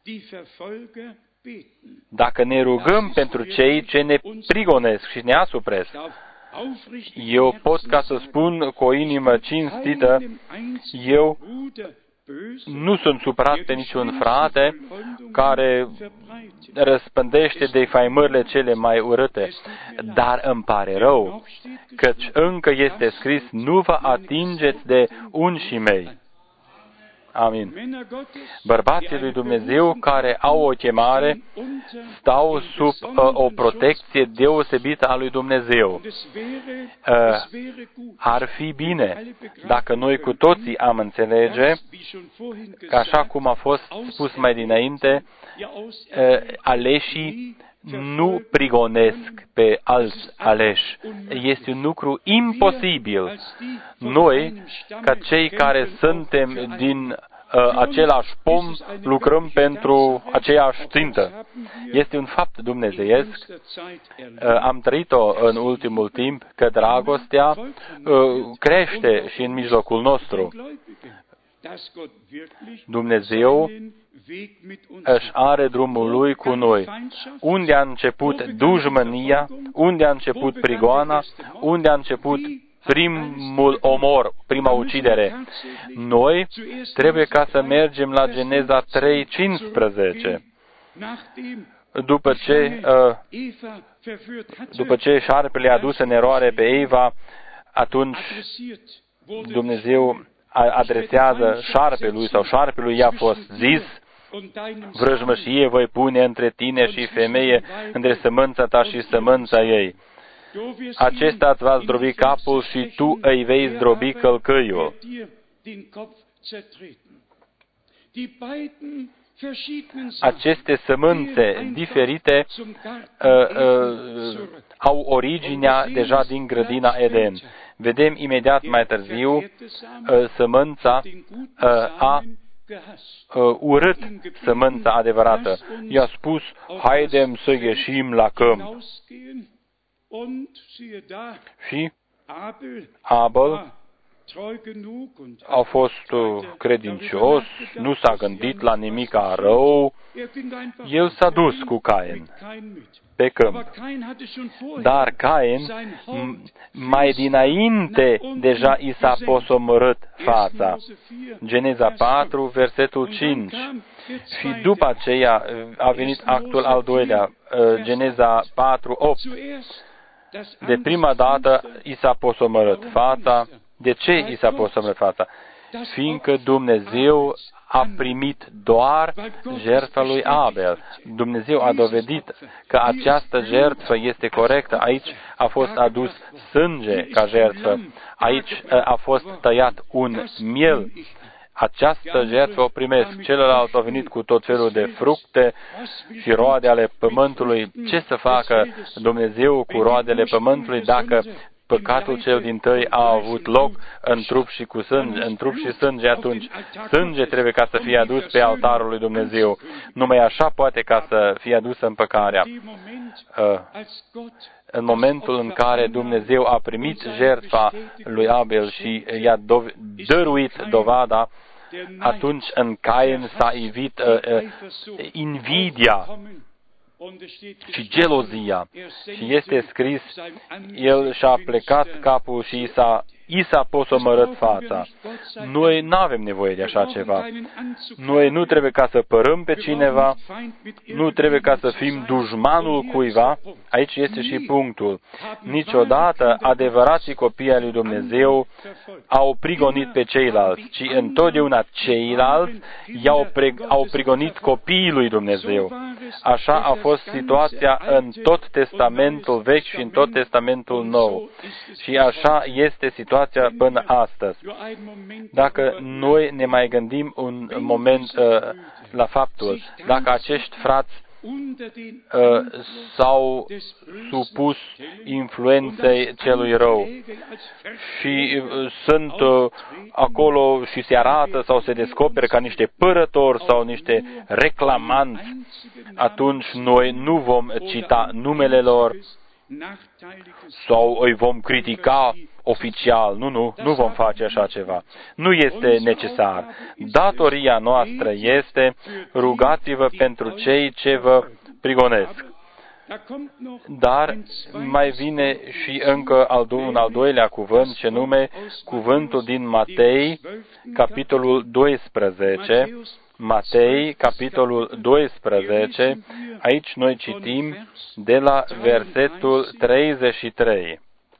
Dacă ne rugăm pentru cei ce ne prigonesc și ne asupresc, eu pot ca să spun cu o inimă cinstită, eu nu sunt supărat pe niciun frate care răspândește defaimările cele mai urâte, dar îmi pare rău, căci încă este scris, nu vă atingeți de unșii mei. Amin. Bărbații lui Dumnezeu care au o chemare stau sub uh, o protecție deosebită a lui Dumnezeu. Uh, ar fi bine dacă noi cu toții am înțelege că, așa cum a fost spus mai dinainte, uh, aleșii nu prigonesc pe alți aleși. Este un lucru imposibil. Noi, ca cei care suntem din uh, același pom, lucrăm pentru aceeași țintă. Este un fapt dumnezeiesc. Uh, am trăit-o în ultimul timp, că dragostea uh, crește și în mijlocul nostru. Dumnezeu își are drumul Lui cu noi. Unde a început dușmânia, unde a început prigoana, unde a început primul omor, prima ucidere. Noi trebuie ca să mergem la Geneza trei cincisprezece. După ce, după ce șarpele a dus în eroare pe Eva, atunci Dumnezeu adresează șarpelui sau șarpelui i-a fost zis, vrăjmășie voi pune între tine și femeie, între sămânța ta și sămânța ei. Acesta îți va zdrobi capul și tu îi vei zdrobi călcâiul. Aceste sămânțe diferite uh, uh, au originea deja din grădina Eden. Vedem imediat mai târziu uh, sămânța uh, a uh, urât sămânța adevărată. I-a spus, haidem să ieșim la câmp. Și Abel a fost credincios, nu s-a gândit la nimica rău, el s-a dus cu Cain pe câmp. Dar Cain, mai dinainte, deja i s-a posomorât fața. Geneza patru, versetul cinci. Și după aceea a venit actul al doilea, Geneza patru, opt. De prima dată i s-a posomorât fața. De ce i s-a posomorât fața? Fiindcă Dumnezeu a primit doar jertfa lui Abel. Dumnezeu a dovedit că această jertfă este corectă. Aici a fost adus sânge ca jertfă. Aici a fost tăiat un miel. Această jertfă o primesc. Celălalt a venit cu tot felul de fructe și roade ale pământului. Ce să facă Dumnezeu cu roadele pământului dacă păcatul cel dintâi a avut loc în trup și cu sânge, în trup și sânge atunci? Sânge trebuie ca să fie adus pe altarul lui Dumnezeu. Numai așa poate ca să fie adusă împăcarea. În momentul în care Dumnezeu a primit jertfa lui Abel și i-a dăruit dovada, atunci în Cain s-a ivit uh, uh, invidia și gelozia. Și este scris, el și-a plecat capul și i s-a, i s-a posomorât fața. Noi nu avem nevoie de așa ceva. Noi nu trebuie ca să părâm pe cineva, nu trebuie ca să fim dușmanul cuiva. Aici este și punctul. Niciodată adevărații copii ai lui Dumnezeu au prigonit pe ceilalți, ci întotdeauna ceilalți i-au pre- au prigonit copiii lui Dumnezeu. Așa a fost situația în tot Testamentul Vechi și în tot Testamentul Nou. Și așa este situația până astăzi. Dacă noi ne mai gândim un moment uh, la faptul, dacă acești frați uh, s-au supus influenței celui rău și uh, sunt uh, acolo și se arată sau se descoperă ca niște părători sau niște reclamanți, atunci noi nu vom cita numele lor sau îi vom critica oficial. Nu, nu, nu vom face așa ceva. Nu este necesar. Datoria noastră este: rugați-vă pentru cei ce vă prigonesc. Dar mai vine și încă al do- un al doilea cuvânt, ce nume cuvântul din Matei, capitolul doisprezece. Matei, capitolul doisprezece, aici noi citim de la versetul treizeci și trei.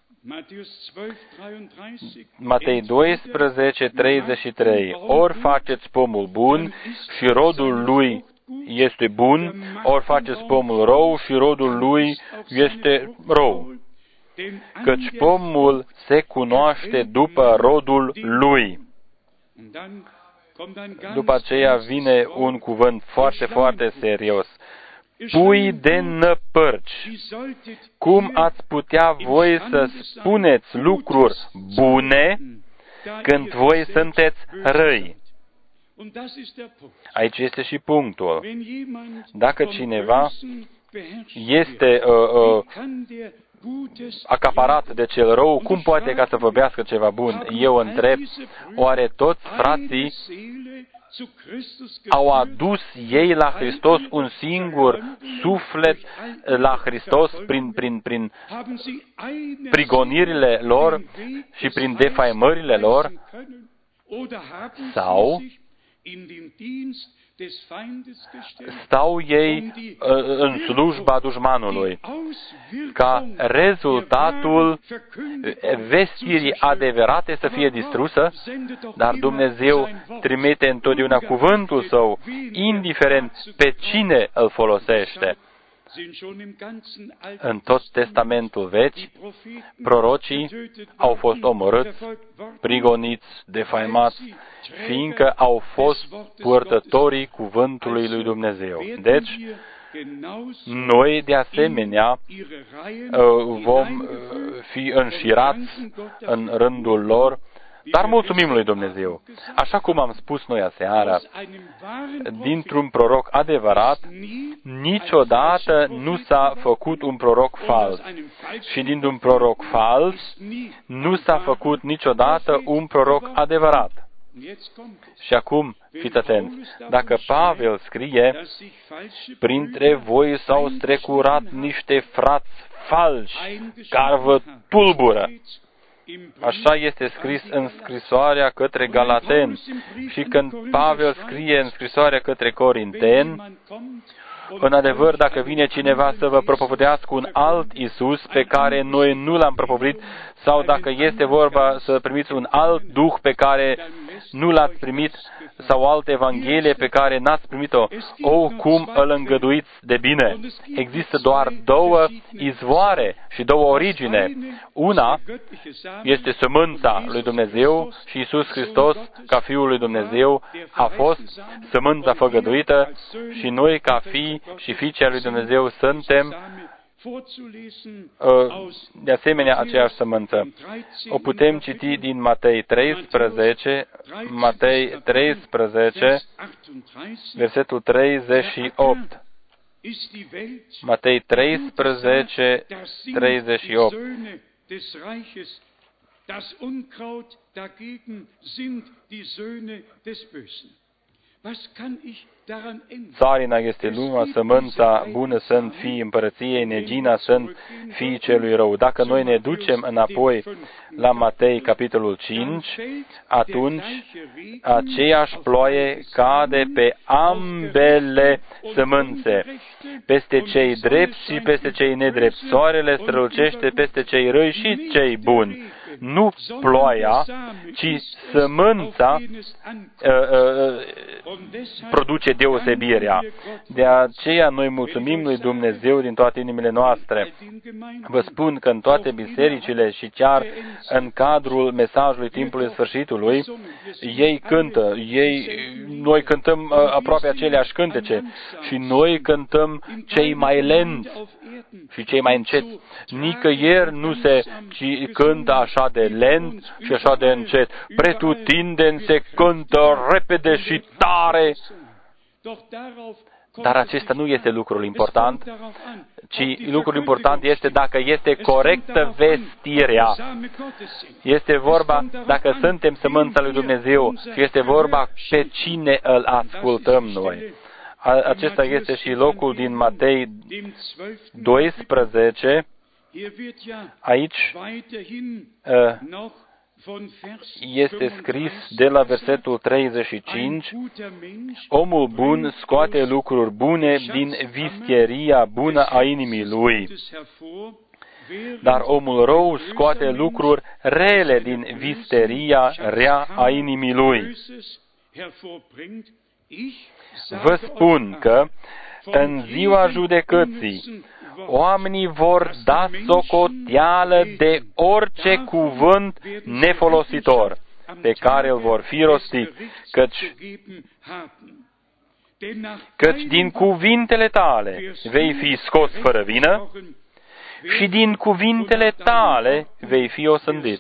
Matei doisprezece, treizeci și trei. Ori faceți pomul bun și rodul lui este bun, ori faceți pomul rău și rodul lui este rău. Căci pomul se cunoaște după rodul lui. După aceea vine un cuvânt foarte, foarte serios. Pui de năpârci, cum ați putea voi să spuneți lucruri bune când voi sunteți răi? Aici este și punctul. Dacă cineva este uh, uh, acaparat de cel rău, cum poate ca să vorbească ceva bun? Eu întreb, oare toți frații au adus ei la Hristos un singur suflet la Hristos prin, prin, prin prigonirile lor și prin defaimările lor? Sau stau ei în slujba dușmanului ca rezultatul vestirii adevărate să fie distrusă? Dar Dumnezeu trimite întotdeauna cuvântul Său, indiferent pe cine îl folosește. În tot Testamentul Vechi, prorocii au fost omorâți, prigoniți, defaimați, fiindcă au fost purtătorii cuvântului lui Dumnezeu. Deci, noi, de asemenea, vom fi înșirați în rândul lor, dar mulțumim lui Dumnezeu. Așa cum am spus noi aseară, dintr-un proroc adevărat, niciodată nu s-a făcut un proroc fals. Și dintr-un proroc fals, nu s-a făcut niciodată un proroc adevărat. Și acum, fiți atenți, dacă Pavel scrie, printre voi s-au strecurat niște frați falși care vă tulbură. Așa este scris în scrisoarea către Galateni. Și când Pavel scrie în scrisoarea către Corinteni, În adevăr, dacă vine cineva să vă propovădească un alt Iisus pe care noi nu l-am propovăduit, sau dacă este vorba să primiți un alt Duh pe care nu l-ați primit, sau o altă Evanghelie pe care n-ați primit-o, o, cum îl îngăduiți de bine. Există doar două izvoare și două origine. Una este sămânța lui Dumnezeu și Iisus Hristos, ca Fiul lui Dumnezeu, a fost sămânța făgăduită și noi, ca fii și fiice lui Dumnezeu, suntem de asemenea aceeași sămânță. O putem citi din Matei treisprezece, Matei treisprezece, versetul treizeci și opt. Matei treisprezece, treizeci și opt. Das Unkraut dagegen sind die Söhne des Bösen. Was kann ich daran ändern? Țarina este lumea, sămânța bună sunt fii împărăției, negina sunt fii celui rău. Dacă noi ne ducem înapoi la Matei, capitolul cinci, atunci aceeași ploaie cade pe ambele sămânțe, peste cei drepți și peste cei nedrepți. Soarele strălucește peste cei răi și cei buni. Nu ploaia, ci sămânța uh, uh, produce deosebirea. De aceea noi mulțumim lui Dumnezeu din toate inimile noastre. Vă spun că în toate bisericile și chiar în cadrul mesajului timpului sfârșitului, ei cântă, ei, noi cântăm uh, aproape aceleași cântece și noi cântăm cei mai lenți și cei mai înceți. Nicăieri nu se ci cântă așa de lent și așa de încet. Pretutindeni se cântă repede și tare. Dar acesta nu este lucrul important, ci lucrul important este dacă este corectă vestirea. Este vorba dacă suntem sămânța lui Dumnezeu și este vorba pe cine îl ascultăm noi. Acesta este și locul din Matei doisprezece. Aici este scris de la versetul treizeci și cinci, omul bun scoate lucruri bune din visteria bună a inimii lui, dar omul rău scoate lucruri rele din visteria rea a inimii lui. Vă spun că în ziua judecății oamenii vor da socoteală de orice cuvânt nefolositor pe care îl vor fi rosti, căci, căci din cuvintele tale vei fi scos fără vină și din cuvintele tale vei fi osândit.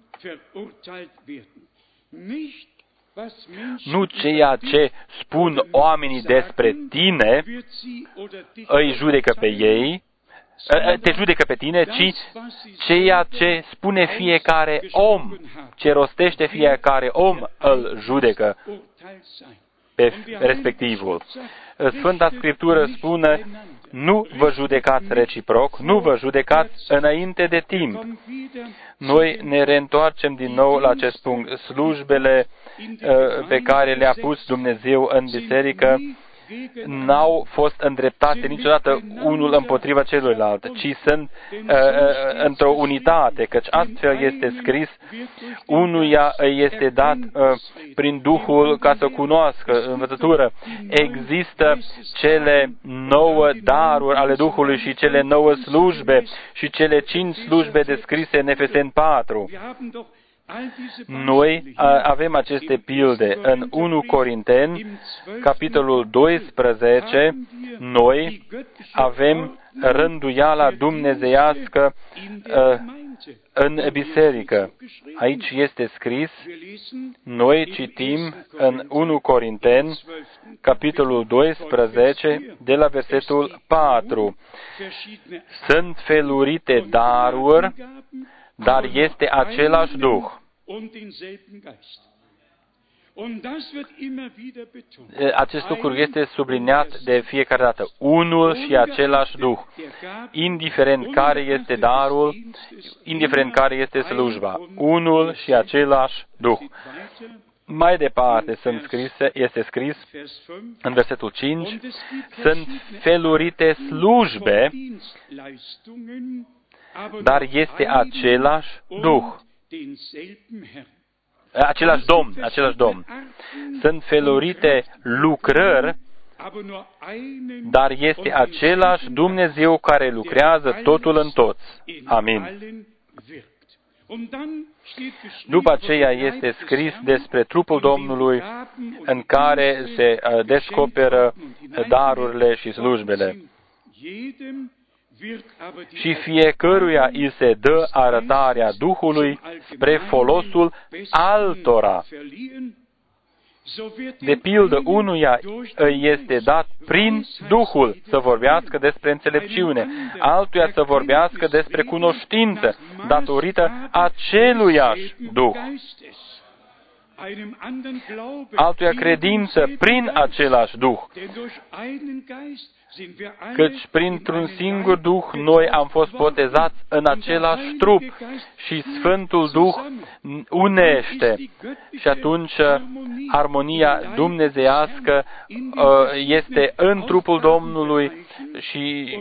Nu ceea ce spun oamenii despre tine îi judecă pe ei, te judecă pe tine, ci ceea ce spune fiecare om, ce rostește fiecare om, îl judecă pe respectivul. Sfânta Scriptură spune, nu vă judecați reciproc, nu vă judecați înainte de timp. Noi ne reîntoarcem din nou la acest punct. Slujbele pe care le-a pus Dumnezeu în biserică n-au fost îndreptate niciodată unul împotriva celuilalt, ci sunt uh, uh, într-o unitate, căci astfel este scris, unuia este dat uh, prin Duhul ca să cunoască învățătură. Există cele nouă daruri ale Duhului și cele nouă slujbe și cele cinci slujbe descrise în Efeseni patru. Noi avem aceste pilde în unu Corinteni, capitolul doisprezece, noi avem rânduiala dumnezeiască în biserică. Aici este scris, noi citim în unu Corinteni, capitolul doisprezece, de la versetul patru. Sunt felurite daruri, dar este același Duh. Acest lucru este subliniat de fiecare dată. Unul și același Duh. Indiferent care este darul, indiferent care este slujba. Unul și același Duh. Mai departe sunt scrise, este scris în versetul cinci, sunt felurite slujbe, dar este același Duh. Același Domn, același Domn. Sunt felurite lucrări, dar este același Dumnezeu care lucrează totul în toți. Amin. După aceea este scris despre trupul Domnului în care se descoperă darurile și slujbele. Și fiecăruia îi se dă arătarea Duhului spre folosul altora. De pildă, unuia îi este dat prin Duhul să vorbească despre înțelepciune, altuia să vorbească despre cunoștință, datorită aceluiași Duh. Altuia credință prin același Duh, căci printr-un singur Duh noi am fost botezați în același trup și Sfântul Duh unește. Și atunci armonia dumnezeiască este în trupul Domnului și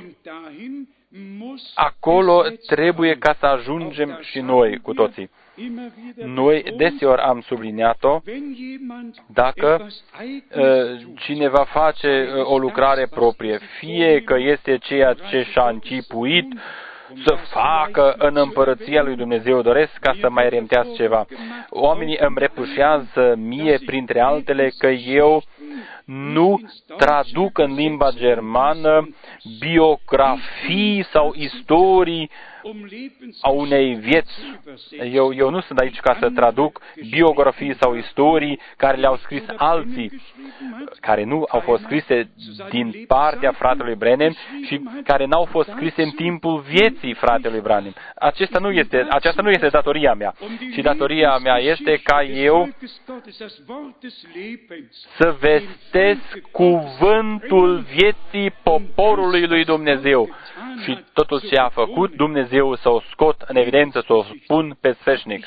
acolo trebuie ca să ajungem și noi cu toții. Noi deseori am subliniat-o, dacă uh, cineva face uh, o lucrare proprie, fie că este ceea ce și-a încipuit să facă în împărăția lui Dumnezeu, doresc ca să mai remtească ceva. Oamenii îmi reproșează mie, printre altele, că eu nu traduc în limba germană biografii sau istorii a unei vieți. Eu, eu nu sunt aici ca să traduc biografii sau istorii care le-au scris alții, care nu au fost scrise din partea fratelui Branham și care n-au fost scrise în timpul vieții fratelui Branham. Acesta nu este, aceasta nu este datoria mea. Și datoria mea este ca eu să vestesc cuvântul vieții poporului lui Dumnezeu. Și totul ce a făcut Dumnezeu să o scot în evidență, să o spun pe sfeșnic.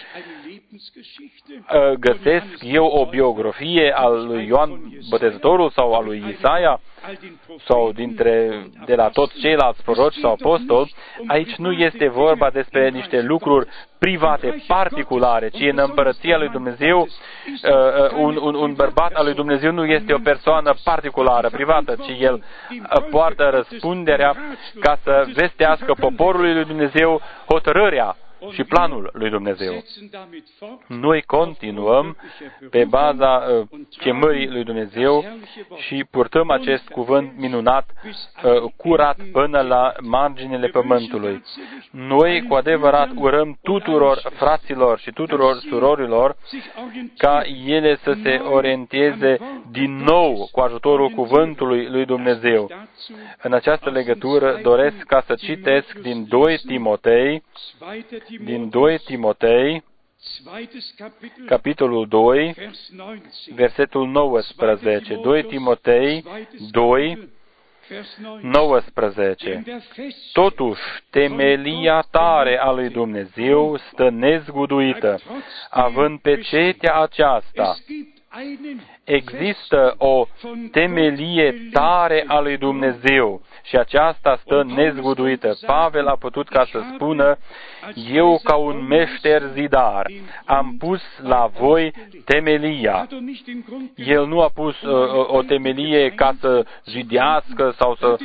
Găsesc eu o biografie al lui Ioan Botezătorul sau al lui Isaia sau dintre, de la toți ceilalți proroci sau apostoli. Aici nu este vorba despre niște lucruri private, particulare, ci în împărăția lui Dumnezeu, un, un, un bărbat al lui Dumnezeu nu este o persoană particulară, privată, ci el poartă răspunderea ca să vestească poporului lui Dumnezeu hotărârea și planul lui Dumnezeu. Noi continuăm pe baza uh, chemării lui Dumnezeu și purtăm acest cuvânt minunat, uh, curat până la marginile pământului. Noi cu adevărat urăm tuturor fraților și tuturor surorilor ca ele să se orienteze din nou cu ajutorul cuvântului lui Dumnezeu. În această legătură doresc ca să citesc din doi Timotei, din doi Timotei, capitolul doi, versetul nouăsprezece. doi Timotei doi, nouăsprezece. Totuși, temelia tare a lui Dumnezeu stă nezguduită, având pe cetea aceasta. Există o temelie tare a lui Dumnezeu și aceasta stă nezguduită. Pavel a putut ca să spună, eu ca un meșter zidar am pus la voi temelia. El nu a pus uh, o temelie ca să zidească sau să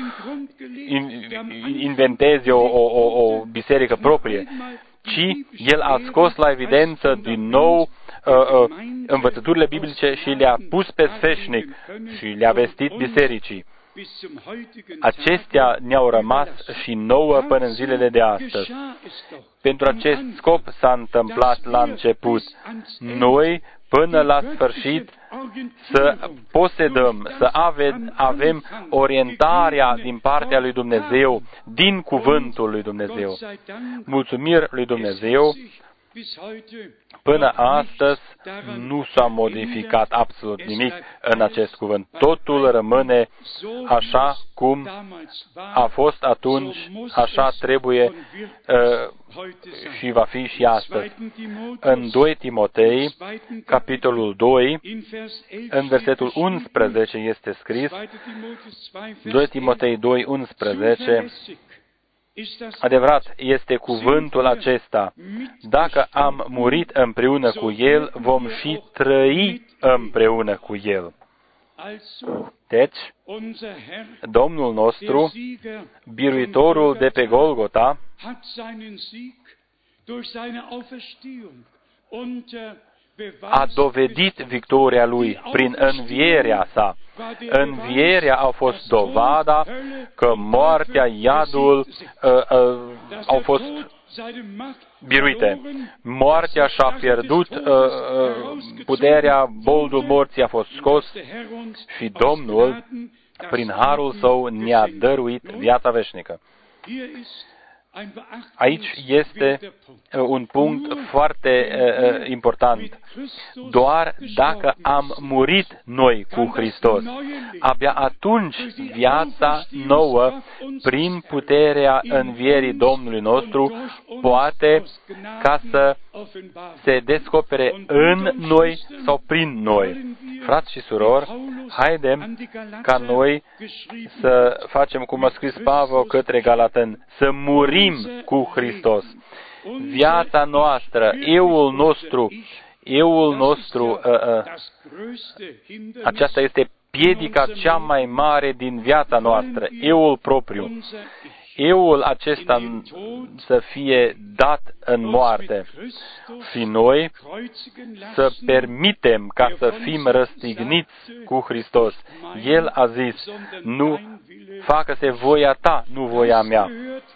inventeze o, o, o, o biserică proprie, ci el a scos la evidență din nou uh, uh, învățăturile biblice și le-a pus pe sfeșnic și le-a vestit bisericii. Acestea ne-au rămas și nouă până în zilele de astăzi. Pentru acest scop s-a întâmplat la început. Noi, până la sfârșit, să posedăm, să avem, avem orientarea din partea lui Dumnezeu, din cuvântul lui Dumnezeu. Mulțumiri lui Dumnezeu, Până astăzi nu s-a modificat absolut nimic în acest cuvânt. Totul rămâne așa cum a fost atunci, așa trebuie uh, și va fi și astăzi. În doi Timotei, capitolul doi, în versetul unsprezece este scris, doi Timotei doi, unsprezece, adevărat este cuvântul acesta, dacă am murit împreună cu El, vom și trăi împreună cu El. Deci, Domnul nostru, biruitorul de pe Golgota, a dovedit victoria Lui prin învierea sa. Învierea a fost dovada că moartea, iadul uh, uh, au fost biruite. Moartea și-a pierdut uh, uh, puterea, boldul morții a fost scos și Domnul, prin harul Său, ne-a dăruit viața veșnică. Aici este un punct foarte uh, important. Doar dacă am murit noi cu Hristos, abia atunci viața nouă, prin puterea învierii Domnului nostru, poate ca să se descopere în noi sau prin noi. Frați și surori, haidem ca noi să facem cum a scris Pavel către Galateni, să murim cu Hristos. Viața noastră, euul nostru, euul nostru, uh, uh, aceasta este piedica cea mai mare din viața noastră, euul propriu. Euul acesta să fie dat în moarte și noi să permitem ca să fim răstigniți cu Hristos. El a zis, nu, facă-se voia ta, nu voia mea.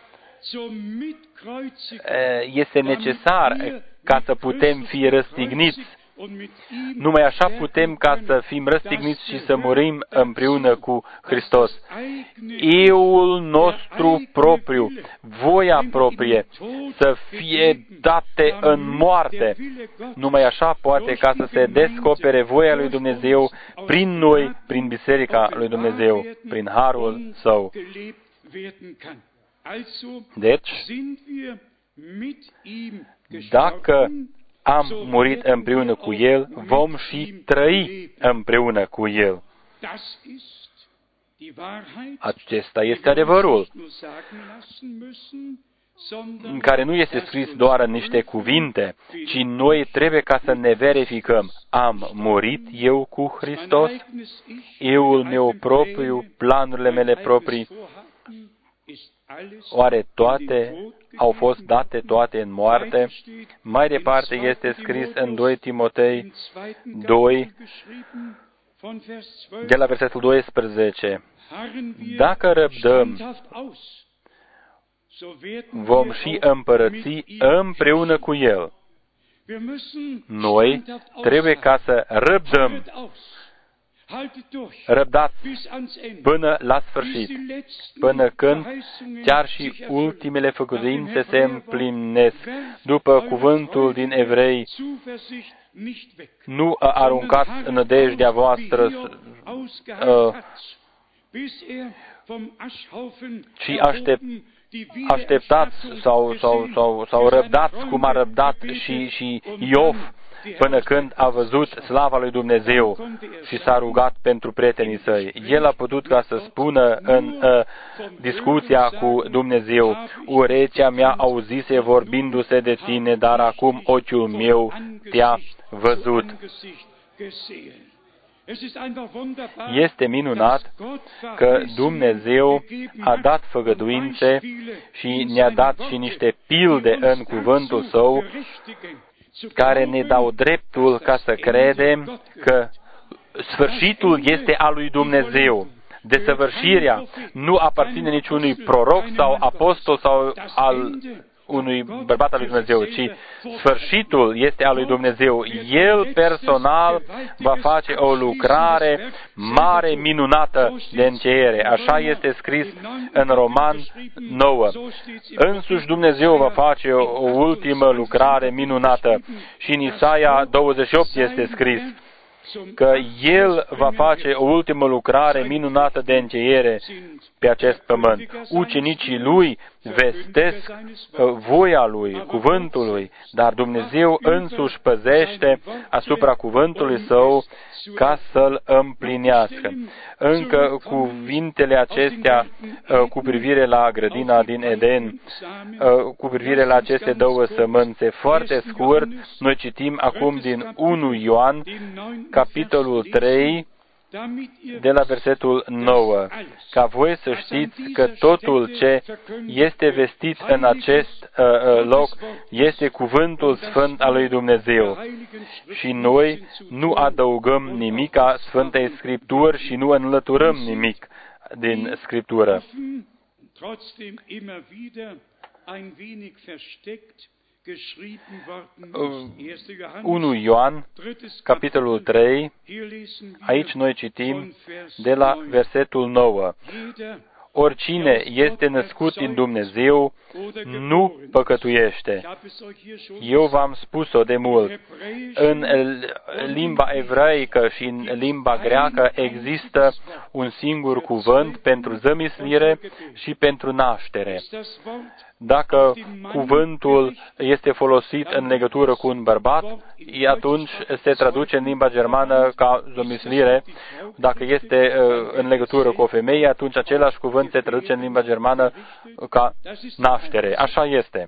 Este necesar ca să putem fi răstigniți. Numai așa putem ca să fim răstigniți și să murim împreună cu Hristos. Euul nostru propriu, voia proprie, să fie date în moarte. Numai așa poate ca să se descopere voia lui Dumnezeu prin noi, prin Biserica lui Dumnezeu, prin harul Său. Deci, dacă am murit împreună cu El, vom și trăi împreună cu El. Acesta este adevărul, în care nu este scris doar în niște cuvinte, ci noi trebuie ca să ne verificăm. Am murit eu cu Hristos? Euul meu propriu, planurile mele proprii, oare toate au fost date toate în moarte? Mai departe este scris în doi Timotei doi, de la versetul doisprezece. Dacă răbdăm, vom și împărăți împreună cu El. Noi trebuie ca să răbdăm. Răbdați până la sfârșit, până când chiar și ultimele făgăduințe se împlinesc. După cuvântul din Evrei, nu aruncați nădejdea voastră, uh, ci aștept, așteptați sau, sau, sau, sau răbdați cum a răbdat și, și Iov, până când a văzut slava lui Dumnezeu și s-a rugat pentru prietenii săi. El a putut ca să spună în uh, discuția cu Dumnezeu, urechea mea auzise vorbindu-se de tine, dar acum ochiul meu te-a văzut. Este minunat că Dumnezeu a dat făgăduințe și ne-a dat și niște pilde în cuvântul Său, care ne dau dreptul ca să credem că sfârșitul este al lui Dumnezeu. Desăvârșirea nu aparține niciunui proroc sau apostol sau al unui bărbat al lui Dumnezeu, ci sfârșitul este al lui Dumnezeu. El personal va face o lucrare mare, minunată de încheiere. Așa este scris în Roman nouă. Însuși Dumnezeu va face o ultimă lucrare minunată. Și în Isaia douăzeci și opt este scris că El va face o ultimă lucrare minunată de încheiere pe acest pământ. Ucenicii Lui vestesc voia Lui, cuvântul Lui, dar Dumnezeu însuși păzește asupra cuvântului Său ca să-l împlinească. Încă cuvintele acestea cu privire la grădina din Eden, cu privire la aceste două sămânțe, foarte scurt, noi citim acum din unu Ioan, capitolul trei, de la versetul nouă, ca voi să știți că totul ce este vestit în acest uh, loc este cuvântul sfânt al lui Dumnezeu. Și noi nu adăugăm nimic a Sfântei Scripturi și nu înlăturăm nimic din Scriptură. unu Ioan, capitolul trei, aici noi citim de la versetul nouă. Oricine este născut din Dumnezeu nu păcătuiește. Eu v-am spus-o de mult. În limba evraică și în limba greacă există un singur cuvânt pentru zămislire și pentru naștere. Dacă cuvântul este folosit în legătură cu un bărbat, atunci se traduce în limba germană ca zămislire. Dacă este în legătură cu o femeie, atunci același cuvânt se traduce în limba germană ca naștere. Așa este.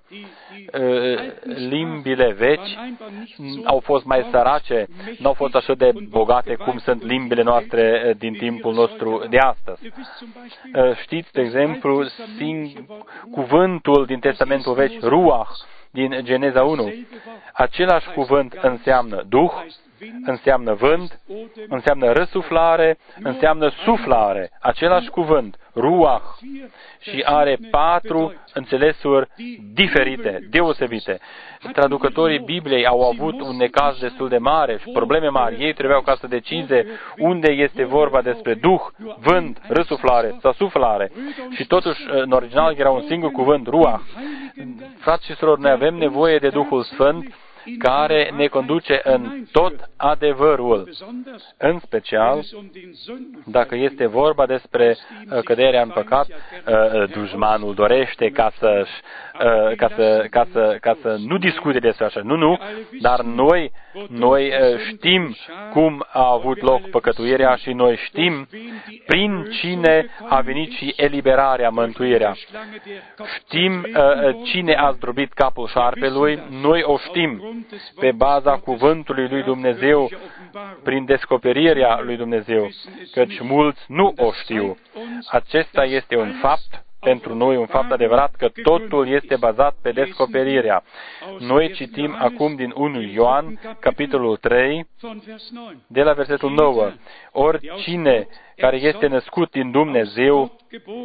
Limbile vechi au fost mai sărace, nu au fost așa de bogate cum sunt limbile noastre din timpul nostru de astăzi. Știți, de exemplu, sing- cuvântul din Testamentul Vechi, Ruach, din Geneza unu. Același cuvânt înseamnă Duh, înseamnă vânt, înseamnă răsuflare, înseamnă suflare. Același cuvânt, Ruach, și are patru înțelesuri diferite, deosebite. Traducătorii Bibliei au avut un necaz destul de mare și probleme mari. Ei trebuiau ca să decize unde este vorba despre Duh, vânt, răsuflare sau suflare. Și totuși, în original, era un singur cuvânt, Ruach. Frați și surori, noi avem nevoie de Duhul Sfânt care ne conduce în tot adevărul. În special, dacă este vorba despre căderea în păcat, dușmanul dorește ca să, ca să, ca să, ca să nu discute despre așa. Nu, nu, dar noi, noi știm cum a avut loc păcătuirea și noi știm prin cine a venit și eliberarea, mântuirea. Știm cine a zdrobit capul șarpelui, noi o știm pe baza cuvântului lui Dumnezeu, prin descoperirea lui Dumnezeu, căci mulți nu o știu. Acesta este un fapt pentru noi, un fapt adevărat, că totul este bazat pe descoperirea. Noi citim acum din unu Ioan, capitolul trei, de la versetul nouă. Oricine care este născut din Dumnezeu,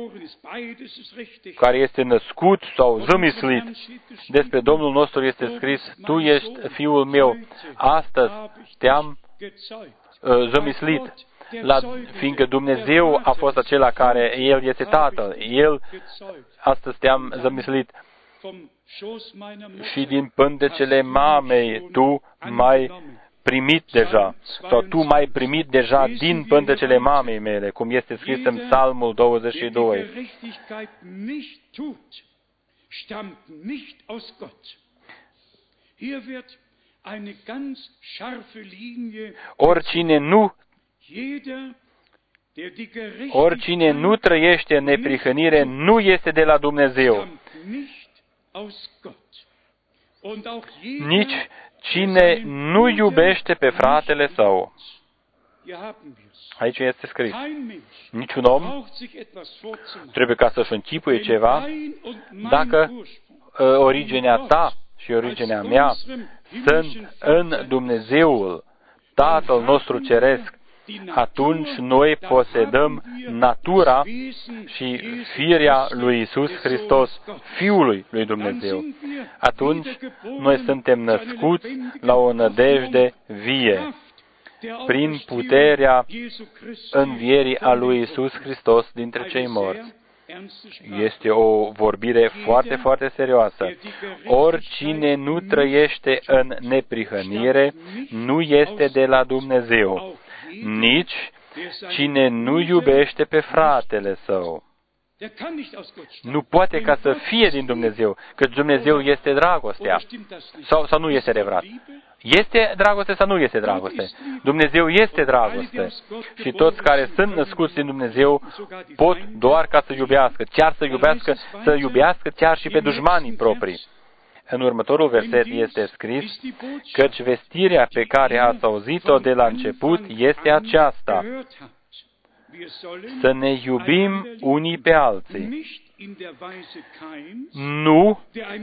care este născut sau zămislit, despre Domnul nostru este scris, Tu ești Fiul meu, astăzi te-am uh, zămislit. La, fiindcă Dumnezeu a fost acela care, El este Tatăl, El, astăzi te-am zămislit. Și din pântecele mamei Tu m-ai primit deja, sau Tu m-ai primit deja din pântecele mamei mele, cum este scris în Psalmul douăzeci și doi. Oricine nu Oricine nu trăiește în neprihănire nu este de la Dumnezeu. Nici cine nu iubește pe fratele său. Aici este scris. Niciun om trebuie ca să-și închipuie ceva dacă uh, originea ta și originea mea sunt în Dumnezeul, Tatăl nostru Ceresc, atunci noi posedăm natura și firea lui Iisus Hristos, Fiului lui Dumnezeu. Atunci noi suntem născuți la o nădejde vie, prin puterea învierii a lui Iisus Hristos dintre cei morți. Este o vorbire foarte, foarte serioasă. Oricine nu trăiește în neprihănire nu este de la Dumnezeu, nici cine nu iubește pe fratele său. Nu poate ca să fie din Dumnezeu, că Dumnezeu este dragostea. Sau, sau nu este adevărat? Este dragoste sau nu este dragoste? Dumnezeu este dragoste. Și toți care sunt născuți din Dumnezeu pot doar ca să iubească, chiar să iubească, să iubească chiar și pe dușmanii proprii. În următorul verset este scris, căci vestirea pe care ați auzit-o de la început este aceasta, să ne iubim unii pe alții. Nu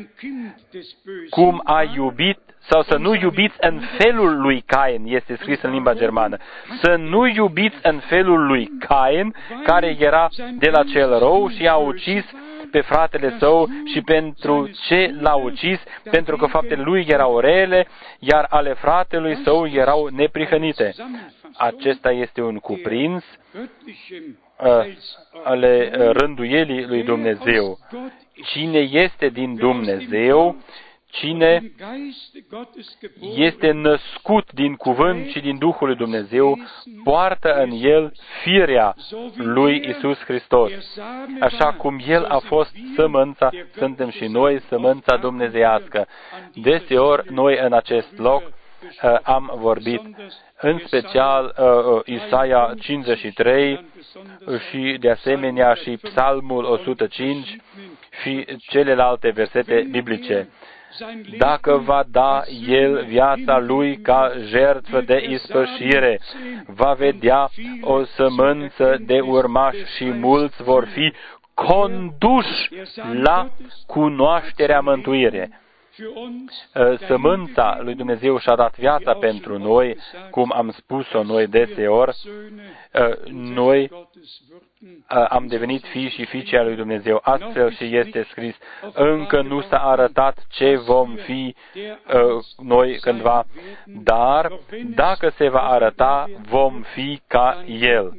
cum a iubit, sau să nu iubiți în felul lui Cain, este scris în limba germană. Să nu iubiți în felul lui Cain, care era de la cel rău și a ucis pe fratele său. Și pentru ce l-a ucis? Pentru că faptele lui erau rele, iar ale fratelui său erau neprihănite. Acesta este un cuprins uh, ale rânduielii lui Dumnezeu. Cine este din Dumnezeu, cine este născut din cuvânt și din Duhul lui Dumnezeu, poartă în el firea lui Iisus Hristos. Așa cum el a fost sămânța, suntem și noi sămânța dumnezeiască. Deseori noi în acest loc uh, am vorbit, în special uh, Isaia cincizeci și trei și de asemenea și Psalmul o sută cinci și celelalte versete biblice. Dacă va da el viața lui ca jertfă de ispășire, va vedea o sămânță de urmași și mulți vor fi conduși la cunoașterea mântuirii. Sămânța lui Dumnezeu și-a dat viața pentru noi, cum am spus-o noi deseori, noi am devenit fii și fiice a lui Dumnezeu. Astfel și este scris, încă nu s-a arătat ce vom fi noi cândva, dar dacă se va arăta, vom fi ca El.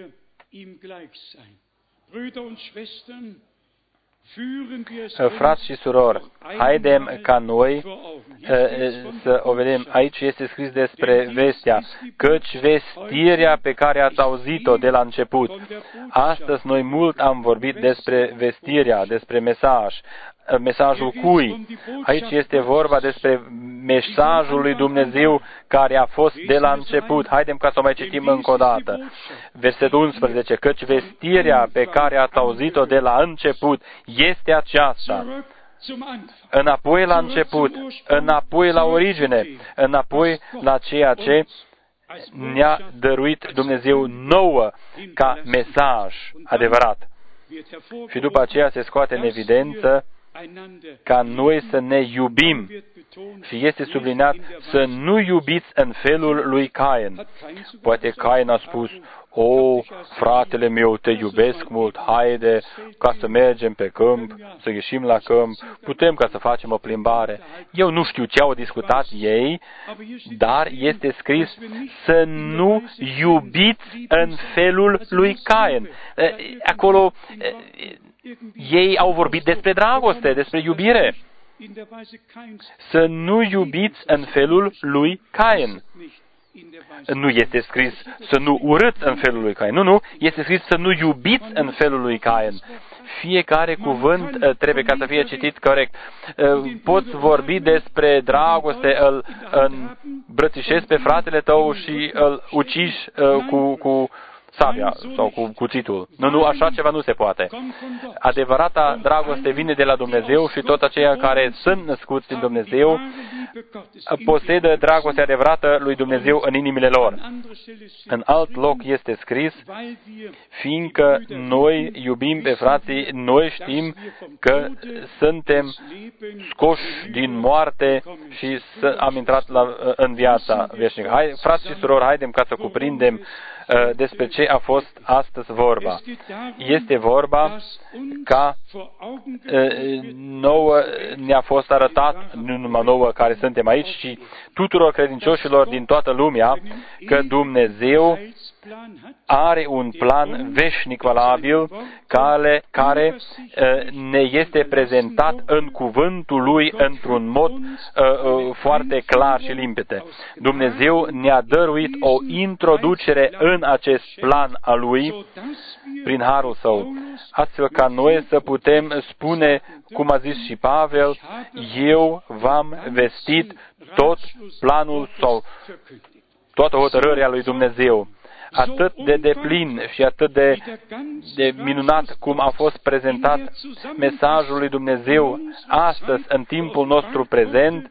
Frați și surori, haidem ca noi să o vedem. Aici este scris despre vestea, căci vestirea pe care ați auzit-o de la început. Astăzi noi mult am vorbit despre vestirea, despre mesaj. Mesajul cui? Aici este vorba despre mesajul lui Dumnezeu care a fost de la început. Haidem ca să o mai citim încă o dată. Versetul unsprezece. Căci vestirea pe care ați auzit-o de la început este aceasta. Înapoi la început, înapoi la origine, înapoi la ceea ce ne-a dăruit Dumnezeu nouă ca mesaj adevărat. Și după aceea se scoate în evidență ca noi să ne iubim. Și este subliniat să nu iubiți în felul lui Cain. Poate Cain a spus, o, fratele meu, te iubesc mult, haide ca să mergem pe câmp, să ieșim la câmp, putem ca să facem o plimbare. Eu nu știu ce au discutat ei, dar este scris să nu iubiți în felul lui Cain. Acolo ei au vorbit despre dragoste, despre iubire. Să nu iubiți în felul lui Cain. Nu este scris să nu urâți în felul lui Cain. Nu, nu, este scris să nu iubiți în felul lui Cain. Fiecare cuvânt trebuie ca să fie citit corect. Poți vorbi despre dragoste, îl îmbrățișezi pe fratele tău și îl uciși cu, cu sabia sau cu cuțitul. Nu, nu, așa ceva nu se poate. Adevărata dragoste vine de la Dumnezeu și toți aceia care sunt născuți din Dumnezeu posedă dragostea adevărată lui Dumnezeu în inimile lor. În alt loc este scris, fiindcă noi iubim pe frații, noi știm că suntem scoși din moarte și să am intrat la, în viața veșnică. Hai, frați și surori, haidem ca să cuprindem uh, despre ce a fost astăzi vorba. Este vorba ca uh, nouă ne-a fost arătat, nu numai nouă care suntem aici, ci tuturor credincioșilor din toată lumea, că Dumnezeu are un plan veșnic valabil care, care uh, ne este prezentat în cuvântul Lui într-un mod uh, uh, foarte clar și limpede. Dumnezeu ne-a dăruit o introducere în acest plan al Lui prin harul Său, astfel ca noi să putem spune, cum a zis și Pavel, eu v-am vestit tot planul sau toată hotărârea lui Dumnezeu. Atât de deplin și atât de, de minunat cum a fost prezentat mesajul lui Dumnezeu astăzi, în timpul nostru prezent,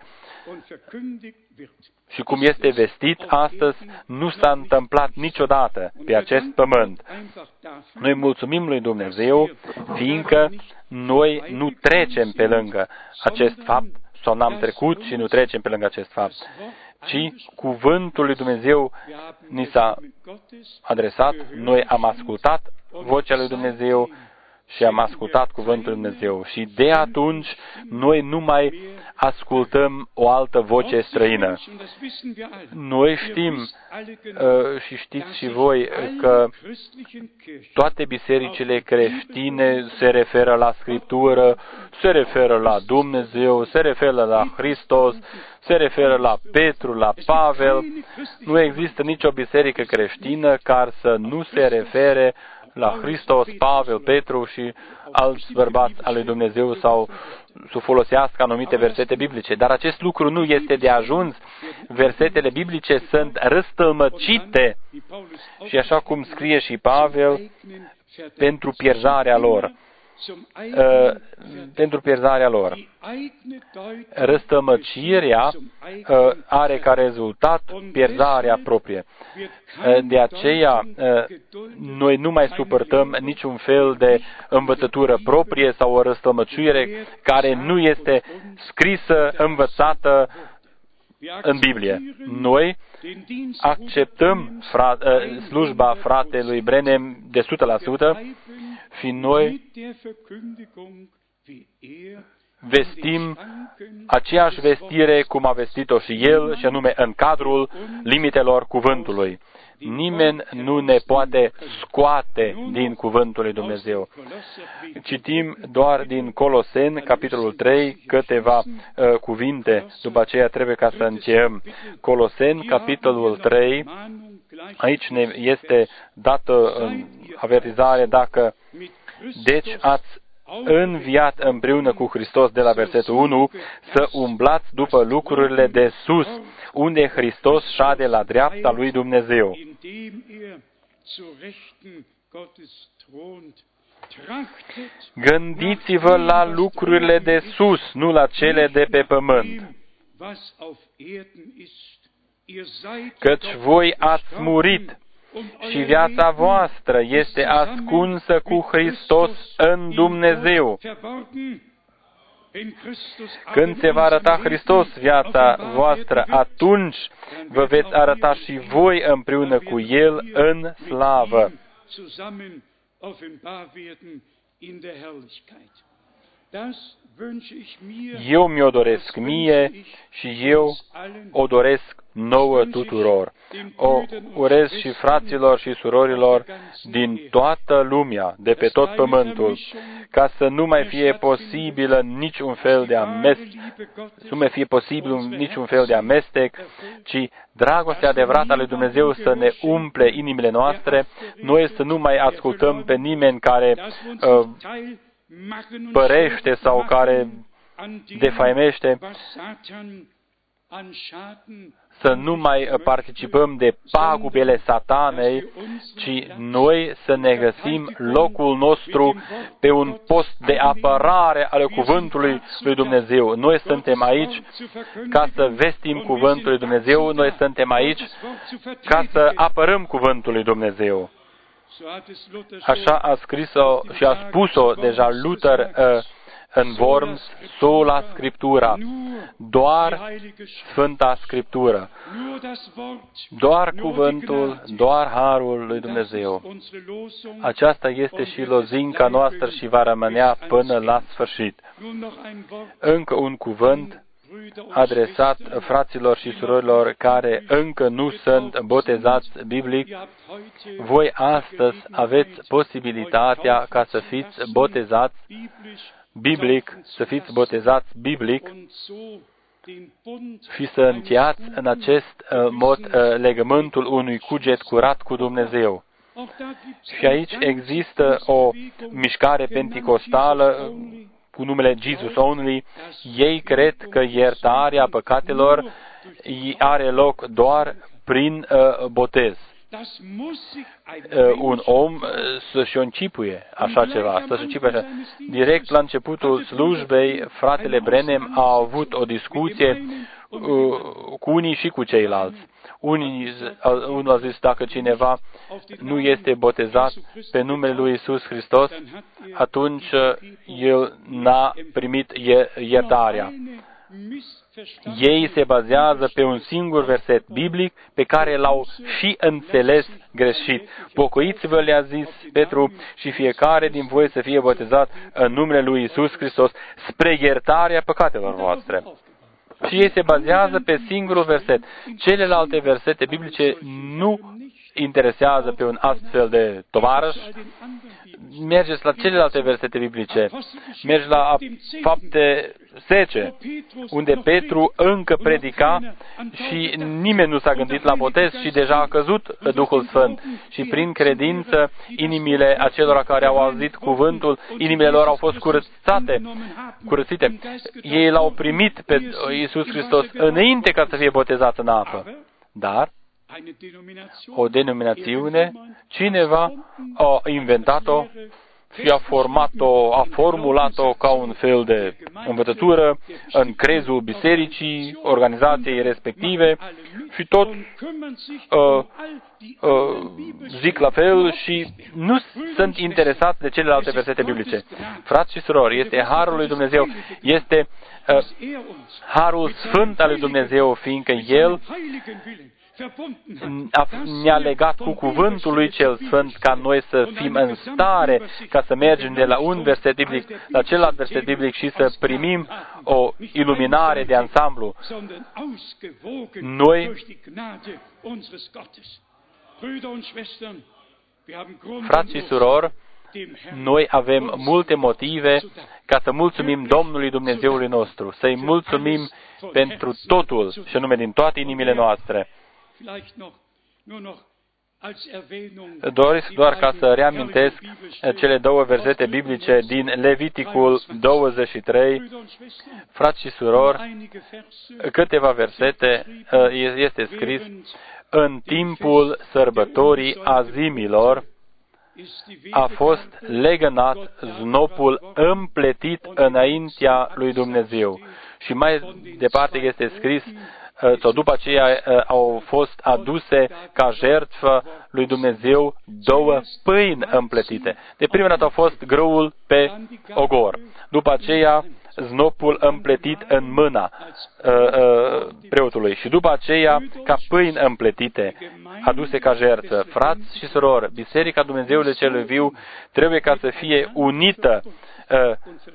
și cum este vestit astăzi, nu s-a întâmplat niciodată pe acest pământ. Noi mulțumim lui Dumnezeu, fiindcă noi nu trecem pe lângă acest fapt, sau n-am trecut și nu trecem pe lângă acest fapt, ci cuvântul lui Dumnezeu ni s-a adresat, noi am ascultat vocea lui Dumnezeu și am ascultat cuvântul lui Dumnezeu. Și de atunci noi nu mai ascultăm o altă voce străină. Noi știm uh, și știți și voi că toate bisericile creștine se referă la Scriptură, se referă la Dumnezeu, se referă la Hristos, se referă la Petru, la Pavel. Nu există nicio biserică creștină care să nu se refere la Hristos, Pavel, Petru și alți bărbați al lui Dumnezeu sau să folosească anumite versete biblice. Dar acest lucru nu este de ajuns. Versetele biblice sunt răstălmăcite și așa cum scrie și Pavel, pentru pierzarea lor. Uh, pentru pierzarea lor. Răstămăcirea uh, are ca rezultat pierzarea proprie. Uh, de aceea, uh, noi nu mai suportăm niciun fel de învățătură proprie sau o răstămăcire care nu este scrisă, învățată în Biblie. Noi acceptăm fra- uh, slujba fratelui Branham de o sută la sută și noi vestim aceeași vestire cum a vestit-o și el, și anume în cadrul limitelor cuvântului. Nimeni nu ne poate scoate din cuvântul lui Dumnezeu. Citim doar din Coloseni, capitolul trei, câteva uh, cuvinte, după aceea trebuie ca să încheiem. Coloseni, capitolul trei, aici ne este dată uh, avertizare dacă deci ați înviat împreună cu Hristos, de la versetul unu, să umblați după lucrurile de sus, unde Hristos șade la dreapta lui Dumnezeu. Gândiți-vă la lucrurile de sus, nu la cele de pe pământ. Căci voi ați murit și viața voastră este ascunsă cu Hristos în Dumnezeu. Când se va arăta Hristos viața voastră, atunci vă veți arăta și voi împreună cu El în slavă. Eu mi-o doresc mie și eu o doresc nouă tuturor. O urez și fraților și surorilor din toată lumea, de pe tot pământul, ca să nu mai fie posibilă niciun fel de amestec, să nu mai fie posibil niciun fel de amestec, ci dragostea adevărată a lui Dumnezeu să ne umple inimile noastre, noi să nu mai ascultăm pe nimeni care uh, părește sau care defaimește să nu mai participăm de pagubele satanei, ci noi să ne găsim locul nostru pe un post de apărare ale cuvântului lui Dumnezeu. Noi suntem aici ca să vestim cuvântul lui Dumnezeu, noi suntem aici ca să apărăm cuvântul lui Dumnezeu. Așa a scris-o și a spus-o deja Luther uh, în Worms, sola Scriptura, doar Sfânta Scriptură, doar cuvântul, doar harul lui Dumnezeu. Aceasta este și lozinca noastră și va rămânea până la sfârșit. Încă un cuvânt adresat fraților și surorilor care încă nu sunt botezați biblic. Voi astăzi aveți posibilitatea ca să fiți botezați biblic, să fiți botezați biblic și să încheiați în acest uh, mod uh, legământul unui cuget curat cu Dumnezeu. Și aici există o mișcare penticostală cu numele Jesus Only. Ei cred că iertarea păcatelor are loc doar prin uh, botez. Uh, un om uh, să-și o închipuie așa ceva, să-și închipuie așa. Direct la începutul slujbei, fratele Brenem a avut o discuție uh, cu unii și cu ceilalți. Unii, uh, unul a zis, dacă cineva nu este botezat pe numele lui Iisus Hristos, atunci uh, el n-a primit iertarea. Ei se bazează pe un singur verset biblic pe care l-au și înțeles greșit. Pocăiți-vă, le-a zis Petru, și fiecare din voi să fie botezat în numele lui Iisus Hristos spre iertarea păcatelor voastre. Și ei se bazează pe singurul verset. Celelalte versete biblice nu interesează pe un astfel de tovarăș. Mergeți la celelalte versete biblice. Mergi la Fapte zece, unde Petru încă predica și nimeni nu s-a gândit la botez și deja a căzut Duhul Sfânt. Și prin credință, inimile acelora care au auzit cuvântul, inimile lor au fost curățate, curățite. Ei l-au primit pe Iisus Hristos înainte ca să fie botezat în apă. Dar o denominațiune, cineva a inventat-o și a format-o, a formulat-o ca un fel de învățătură în crezul bisericii, organizației respective și tot uh, uh, zic la fel și nu sunt interesați de celelalte versete biblice. Frați și surori, este harul lui Dumnezeu, este uh, harul sfânt al lui Dumnezeu, fiindcă El ne-a legat cu cuvântul lui cel sfânt ca noi să fim în stare ca să mergem de la un verset biblic la celălalt verset biblic și să primim o iluminare de ansamblu. Noi, frați și surori, noi avem multe motive ca să mulțumim Domnului Dumnezeului nostru, să-i mulțumim pentru totul și anume din toate inimile noastre. Doresc doar ca să reamintesc cele două versete biblice din Leviticul douăzeci și trei. Frați și surori, câteva versete este scris: în timpul sărbătorii azimilor a fost legănat znopul împletit înaintea lui Dumnezeu. Și mai departe este scris, sau după aceea au fost aduse ca jertfă lui Dumnezeu două pâini împletite. De prima dată a fost grâul pe ogor, după aceea znopul împletit în mâna uh, uh, preotului și după aceea ca pâini împletite aduse ca jertfă. Frați și surori, Biserica Dumnezeului Celui Viu trebuie ca să fie unită uh,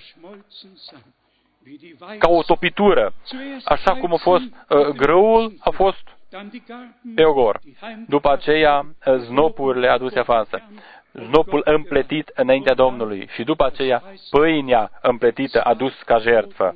ca o topitură, așa cum a fost uh, grâul, a fost pe ogor. După aceea, znopurile aduse afață, znopul împletit înaintea Domnului și după aceea pâinea împletită adus ca jertfă.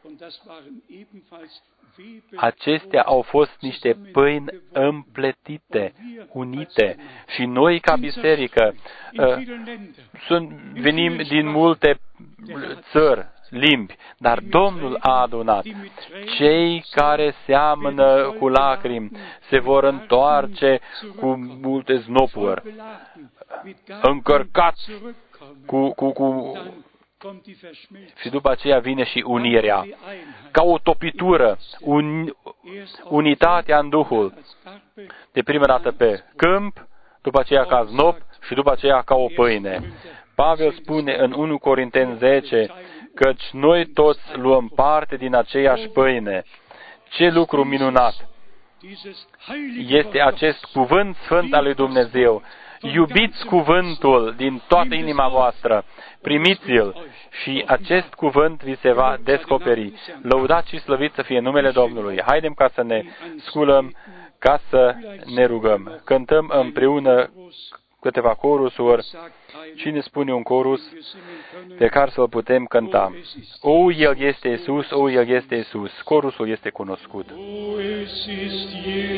Acestea au fost niște pâini împletite, unite. Și noi, ca biserică, uh, sunt, venim din multe țări, limbi, dar Domnul a adunat. Cei care seamănă cu lacrimi se vor întoarce cu multe znopuri, încărcați cu, cu, cu... Și după aceea vine și unirea, ca o topitură, un, unitatea în Duhul. De prima dată pe câmp, după aceea ca znop și după aceea ca o pâine. Pavel spune în unu Corinteni zece, căci noi toți luăm parte din aceeași pâine. Ce lucru minunat este acest cuvânt sfânt al lui Dumnezeu. Iubiți cuvântul din toată inima voastră, primiți-l și acest cuvânt vi se va descoperi. Lăudați și slăviți să fie numele Domnului. Haidem ca să ne sculăm, ca să ne rugăm. Cântăm împreună câteva corusuri. Cine spune un corus pe care să-l putem cânta? O, El este Iisus, o, El este Iisus. Corusul este cunoscut. O, es ist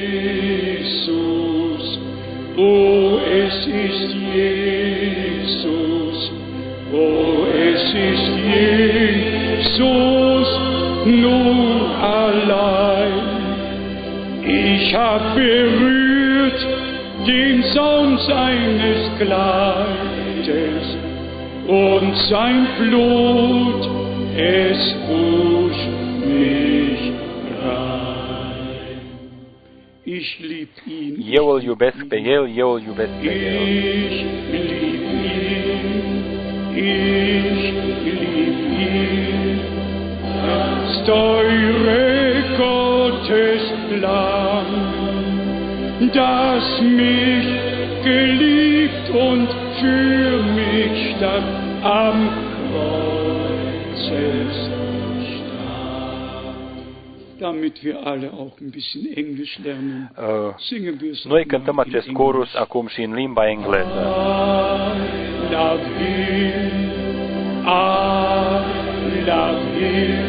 Jesus, o, es ist Jesus, o, es ist Jesus, nur allein. Ich hab berührt den Saum seines Kleides und sein Blut, es wusch mich rein. Ich lieb ihn. Eu îl iubesc pe El, eu îl iubesc pe El. Ich lieb ihn, ich lieb ihn. Das teure Gottes Lamm, das mich geliebt und für mich starb am Kreuz starb. Damit wir alle auch ein bisschen Englisch lernen, Uh, singen wir es noi cântăm acest corus acum și în limba engleză. I love him, I love him,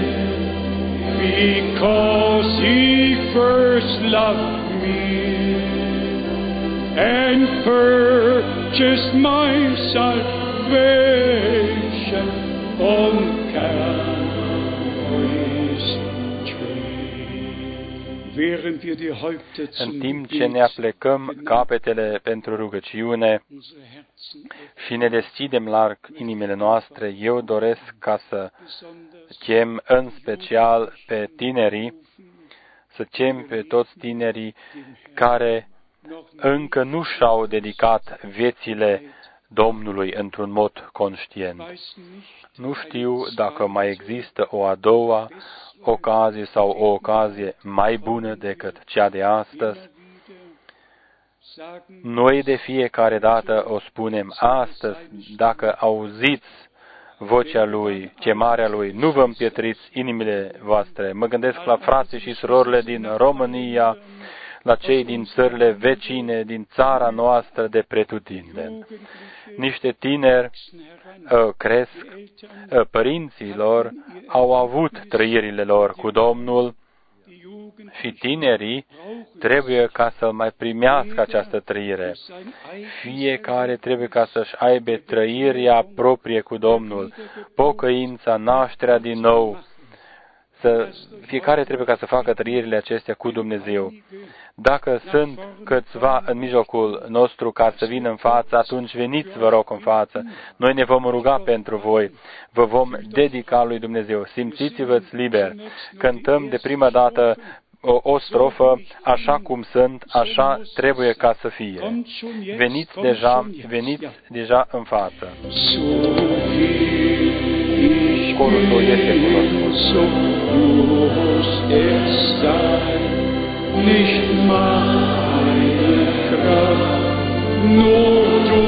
because he first loved me and purchased my salvation on Calvary's tree. Während wir die Häupter În zum timp ce ne aplecăm capetele pentru rugăciune unsere Herzen și ne deschidem larg inimile noastre, eu doresc ca să chem în special pe tinerii, să chem pe toți tinerii care încă nu și-au dedicat viețile Domnului într-un mod conștient. Nu știu dacă mai există o a doua ocazie sau o ocazie mai bună decât cea de astăzi. Noi de fiecare dată o spunem astăzi, dacă auziți vocea Lui, chemarea Lui, nu vă împietriți inimile voastre. Mă gândesc la frații și surorile din România, la cei din țările vecine, din țara noastră de pretutindeni. Niște tineri uh, cresc, uh, părinții lor au avut trăirile lor cu Domnul și tinerii trebuie ca să mai primească această trăire. Fiecare trebuie ca să-și aibă trăirea proprie cu Domnul, pocăința, nașterea din nou. Să, fiecare trebuie ca să facă trăirile acestea cu Dumnezeu. Dacă sunt câțiva în mijlocul nostru ca să vină în față, atunci veniți, vă rog, în față. Noi ne vom ruga pentru voi. Vă vom dedica lui Dumnezeu. Simțiți-vă-ți liber. Cântăm de prima dată o, o strofă, așa cum sunt, așa trebuie ca să fie. Veniți deja, veniți deja în față. Corusul este cunoscut. Nicht meine Kraft, nur du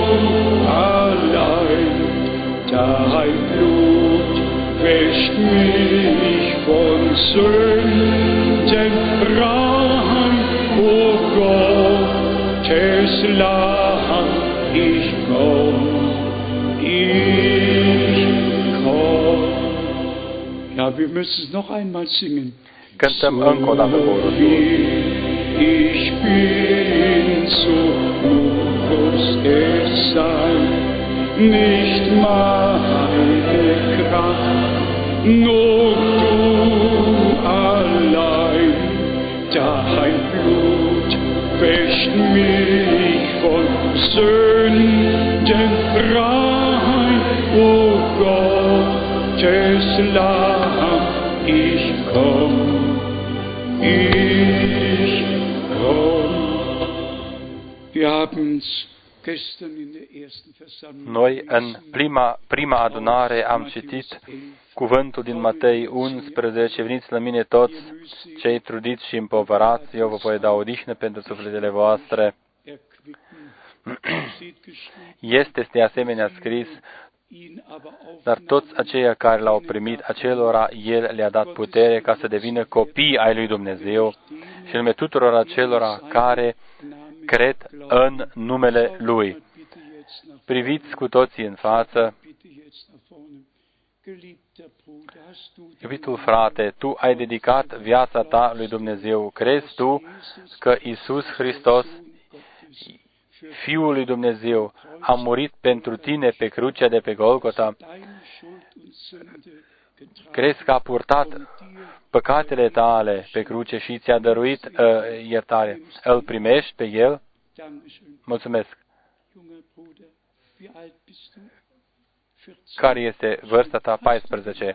allein, dein Blut wäscht mich von Sünden rein, o Gottes Lamm, ich komm, ich komm. Ja, wir müssen es noch einmal singen. Cântăm încă o dată corusul. Ich bin zu Christus es sei nicht meine Kraft, nur du allein, dein Blut wäscht mich von Sünden rein, o Gottes Lamm, ich komm, ich komm. Wir haben's gestern in der ersten Versammlung. Noi, în prima, prima adunare, am citit cuvântul din Matei unsprezece, veniți la mine toți cei trudiți și împovărați, eu vă voi da odihnă pentru sufletele voastre. Este de asemenea scris, dar toți aceia care l-au primit, acelora El le-a dat putere ca să devină copii ai lui Dumnezeu și nume tuturor acelora care cred în numele Lui. Priviți cu toții în față. Iubitul frate, tu ai dedicat viața ta lui Dumnezeu. Crezi tu că Iisus Hristos, Fiul lui Dumnezeu, a murit pentru tine pe crucea de pe Golgota? Crezi că a purtat păcatele tale pe cruce și ți-a dăruit uh, iertare? Îl primești pe El? Mulțumesc. Care este vârsta ta? paisprezece.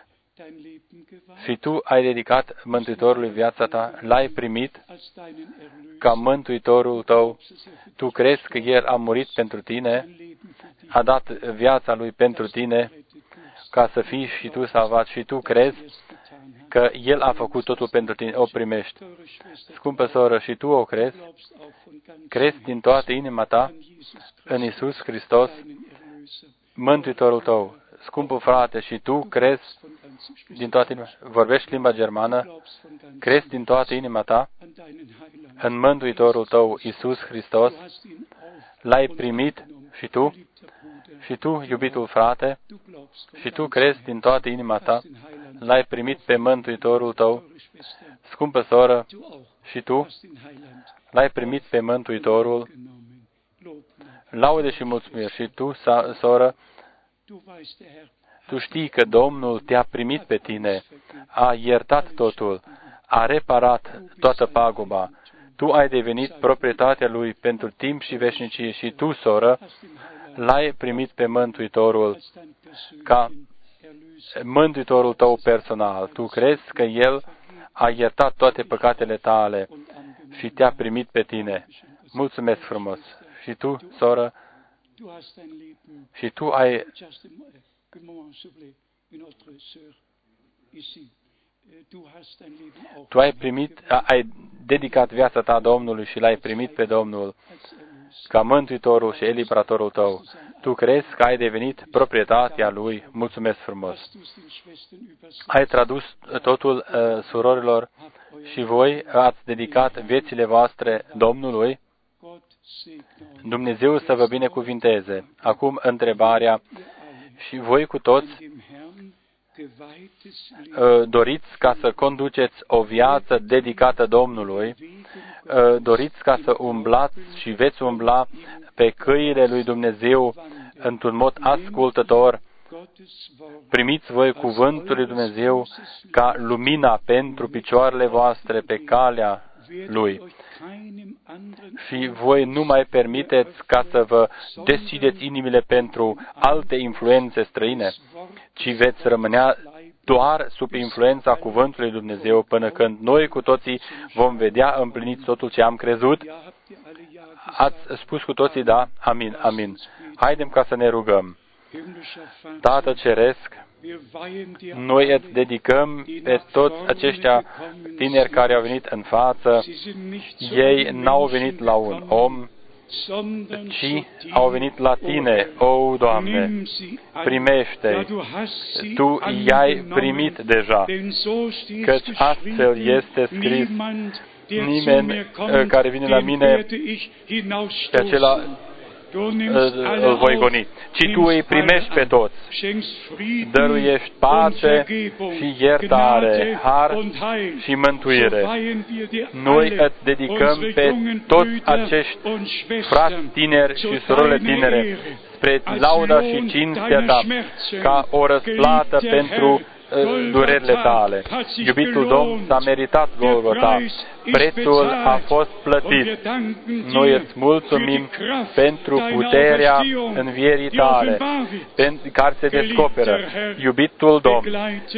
Și tu ai dedicat Mântuitorului viața ta, l-ai primit ca Mântuitorul tău. Tu crezi că El a murit pentru tine, a dat viața Lui pentru tine, ca să fii și tu salvat, și tu crezi că El a făcut totul pentru tine, o primești. Scumpă soră, și tu o crezi? Crezi din toată inima ta în Iisus Hristos, Mântuitorul tău. Scumpul frate, și tu crezi din toată inima, vorbești limba germană, crezi din toată inima ta în Mântuitorul tău, Iisus Hristos, l-ai primit și tu, și tu, iubitul frate, și tu crezi din toată inima ta, l-ai primit pe Mântuitorul tău, scumpă soră, și tu l-ai primit pe Mântuitorul, laude și mulțumiri, și tu, soră, tu știi că Domnul te-a primit pe tine, a iertat totul, a reparat toată paguba. Tu ai devenit proprietatea Lui pentru timp și veșnicie și tu, soră, l-ai primit pe Mântuitorul ca Mântuitorul tău personal. Tu crezi că El a iertat toate păcatele tale și te-a primit pe tine. Mulțumesc frumos. Și tu, soră, și tu ai tu ai primit, ai dedicat viața ta Domnului și l-ai primit pe Domnul ca Mântuitorul și Eliberatorul tău. Tu crezi că ai devenit proprietatea Lui. Mulțumesc frumos. Ai tradus totul uh, surorilor și voi ați dedicat viețile voastre Domnului. Dumnezeu să vă binecuvinteze. Acum întrebarea, și voi cu toți doriți ca să conduceți o viață dedicată Domnului, doriți ca să umblați și veți umbla pe căile lui Dumnezeu într-un mod ascultător. Primiți voi cuvântul lui Dumnezeu ca lumina pentru picioarele voastre pe calea Lui. Și voi nu mai permiteți ca să vă deschideți inimile pentru alte influențe străine, ci veți rămânea doar sub influența cuvântului lui Dumnezeu până când noi cu toții vom vedea împlinit totul ce am crezut. Ați spus cu toții da? Amin, amin. Haidem ca să ne rugăm. Tată Ceresc, noi îți dedicăm pe toți aceștia tineri care au venit în față. Ei n-au venit la un om, ci au venit la Tine, o, Doamne, primește, Tu i-ai primit deja, căci astfel este scris, nimeni care vine la mine, pe acela îl voi goni, ci Tu îi primești pe toți, dăruiești pace și iertare, har și mântuire. Noi îți dedicăm pe toți acești frați tineri și surorile tinere spre lauda și cinstea Ta, ca o răsplată pentru durerile tale. Iubitul Domn, s-a meritat Golgota. Prețul a fost plătit. Noi îți mulțumim pentru puterea învierii tale, care se descoperă. Iubitul Domn,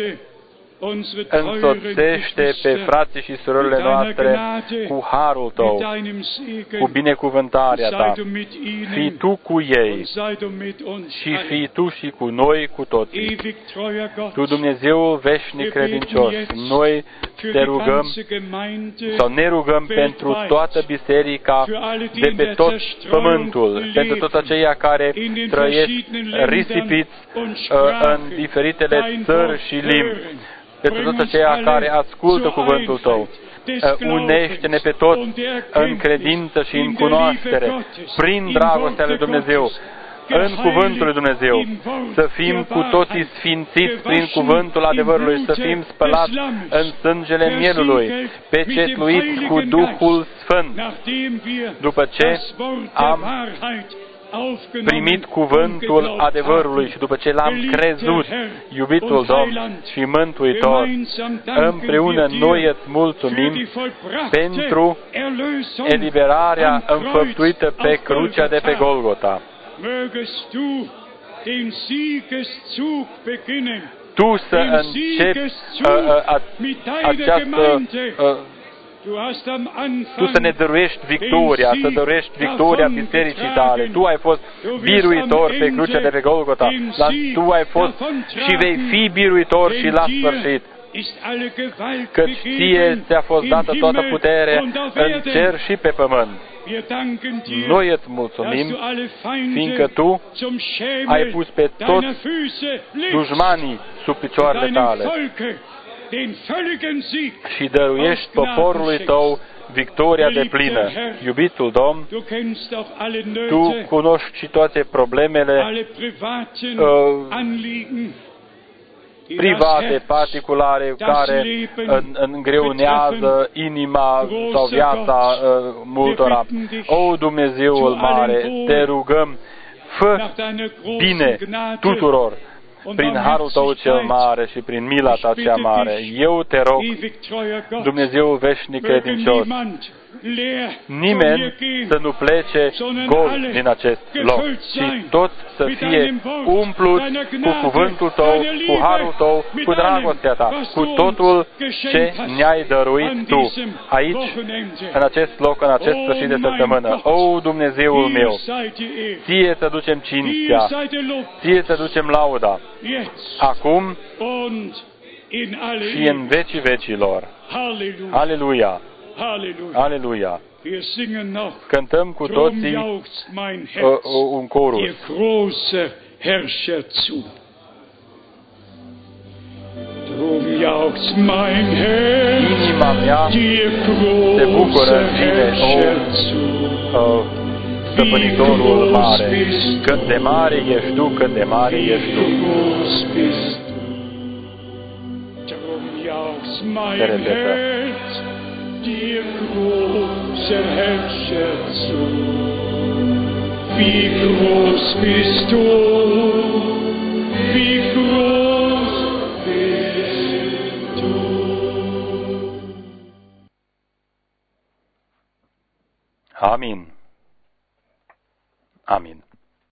însoțește pe frații și surorile noastre cu harul Tău, cu binecuvântarea Ta. Fii Tu cu ei și fii Tu și cu noi cu toții. Tu, Dumnezeul veșnic credincios, noi te rugăm sau ne rugăm pentru toată biserica de pe tot pământul, pentru toți aceia care trăiesc risipiți în diferitele țări și limbi, pentru toți aceia care ascultă cuvântul Tău. Unește-ne pe toți în credință și în cunoaștere, prin dragostea lui Dumnezeu, în cuvântul lui Dumnezeu, să fim cu toții sfințiți prin cuvântul adevărului, să fim spălați în sângele mielului, pecetluiți cu Duhul Sfânt, după ce am primit cuvântul adevărului și după ce l-am crezut, iubitul Domn și Mântuitor, împreună noi îți mulțumim pentru eliberarea înfăptuită pe crucea de pe Golgota. Tu să începi uh, uh, această uh, Tu să ne dăruiești victoria, să dăruiești victoria bisericii tale. Tu ai fost biruitor pe crucea de pe Golgota, dar Tu ai fost și vei fi biruitor și la sfârșit. Căci Ție ți-a fost dată toată puterea în cer și pe pământ. Noi îți mulțumim, fiindcă Tu ai pus pe toți dușmanii sub picioarele Tale și dăruiești poporului Tău victoria de plină. Iubitul Domn, Tu cunoști și toate problemele uh, private, particulare, care îngreunează inima sau viața uh, multora. O, Dumnezeul mare, te rugăm, fă bine tuturor, prin harul Tău cel mare și prin mila Ta cea mare. Eu te rog, Dumnezeul veșnic credincios, nimeni să nu plece gol din acest loc, ci toți să fie umpluți cu cuvântul Tău, cu harul Tău, cu dragostea Ta, cu totul ce ne-ai dăruit Tu, aici, în acest loc, în acest sfârșit de săptămână. O, Dumnezeul meu, Ție să ducem cinstea, Ție să ducem lauda, acum și în vecii vecilor. Aleluia! Aleluia! Cântăm cu toții uh, un corus. Inima mea se bucură în Tine, o uh, Stăpânitorul mare. Cât de mare ești Tu, cât de mare ești Tu. Se repetă. Dir großer Herrscher zu, wie groß bist Du, wie groß bist Du. Amin. Amin.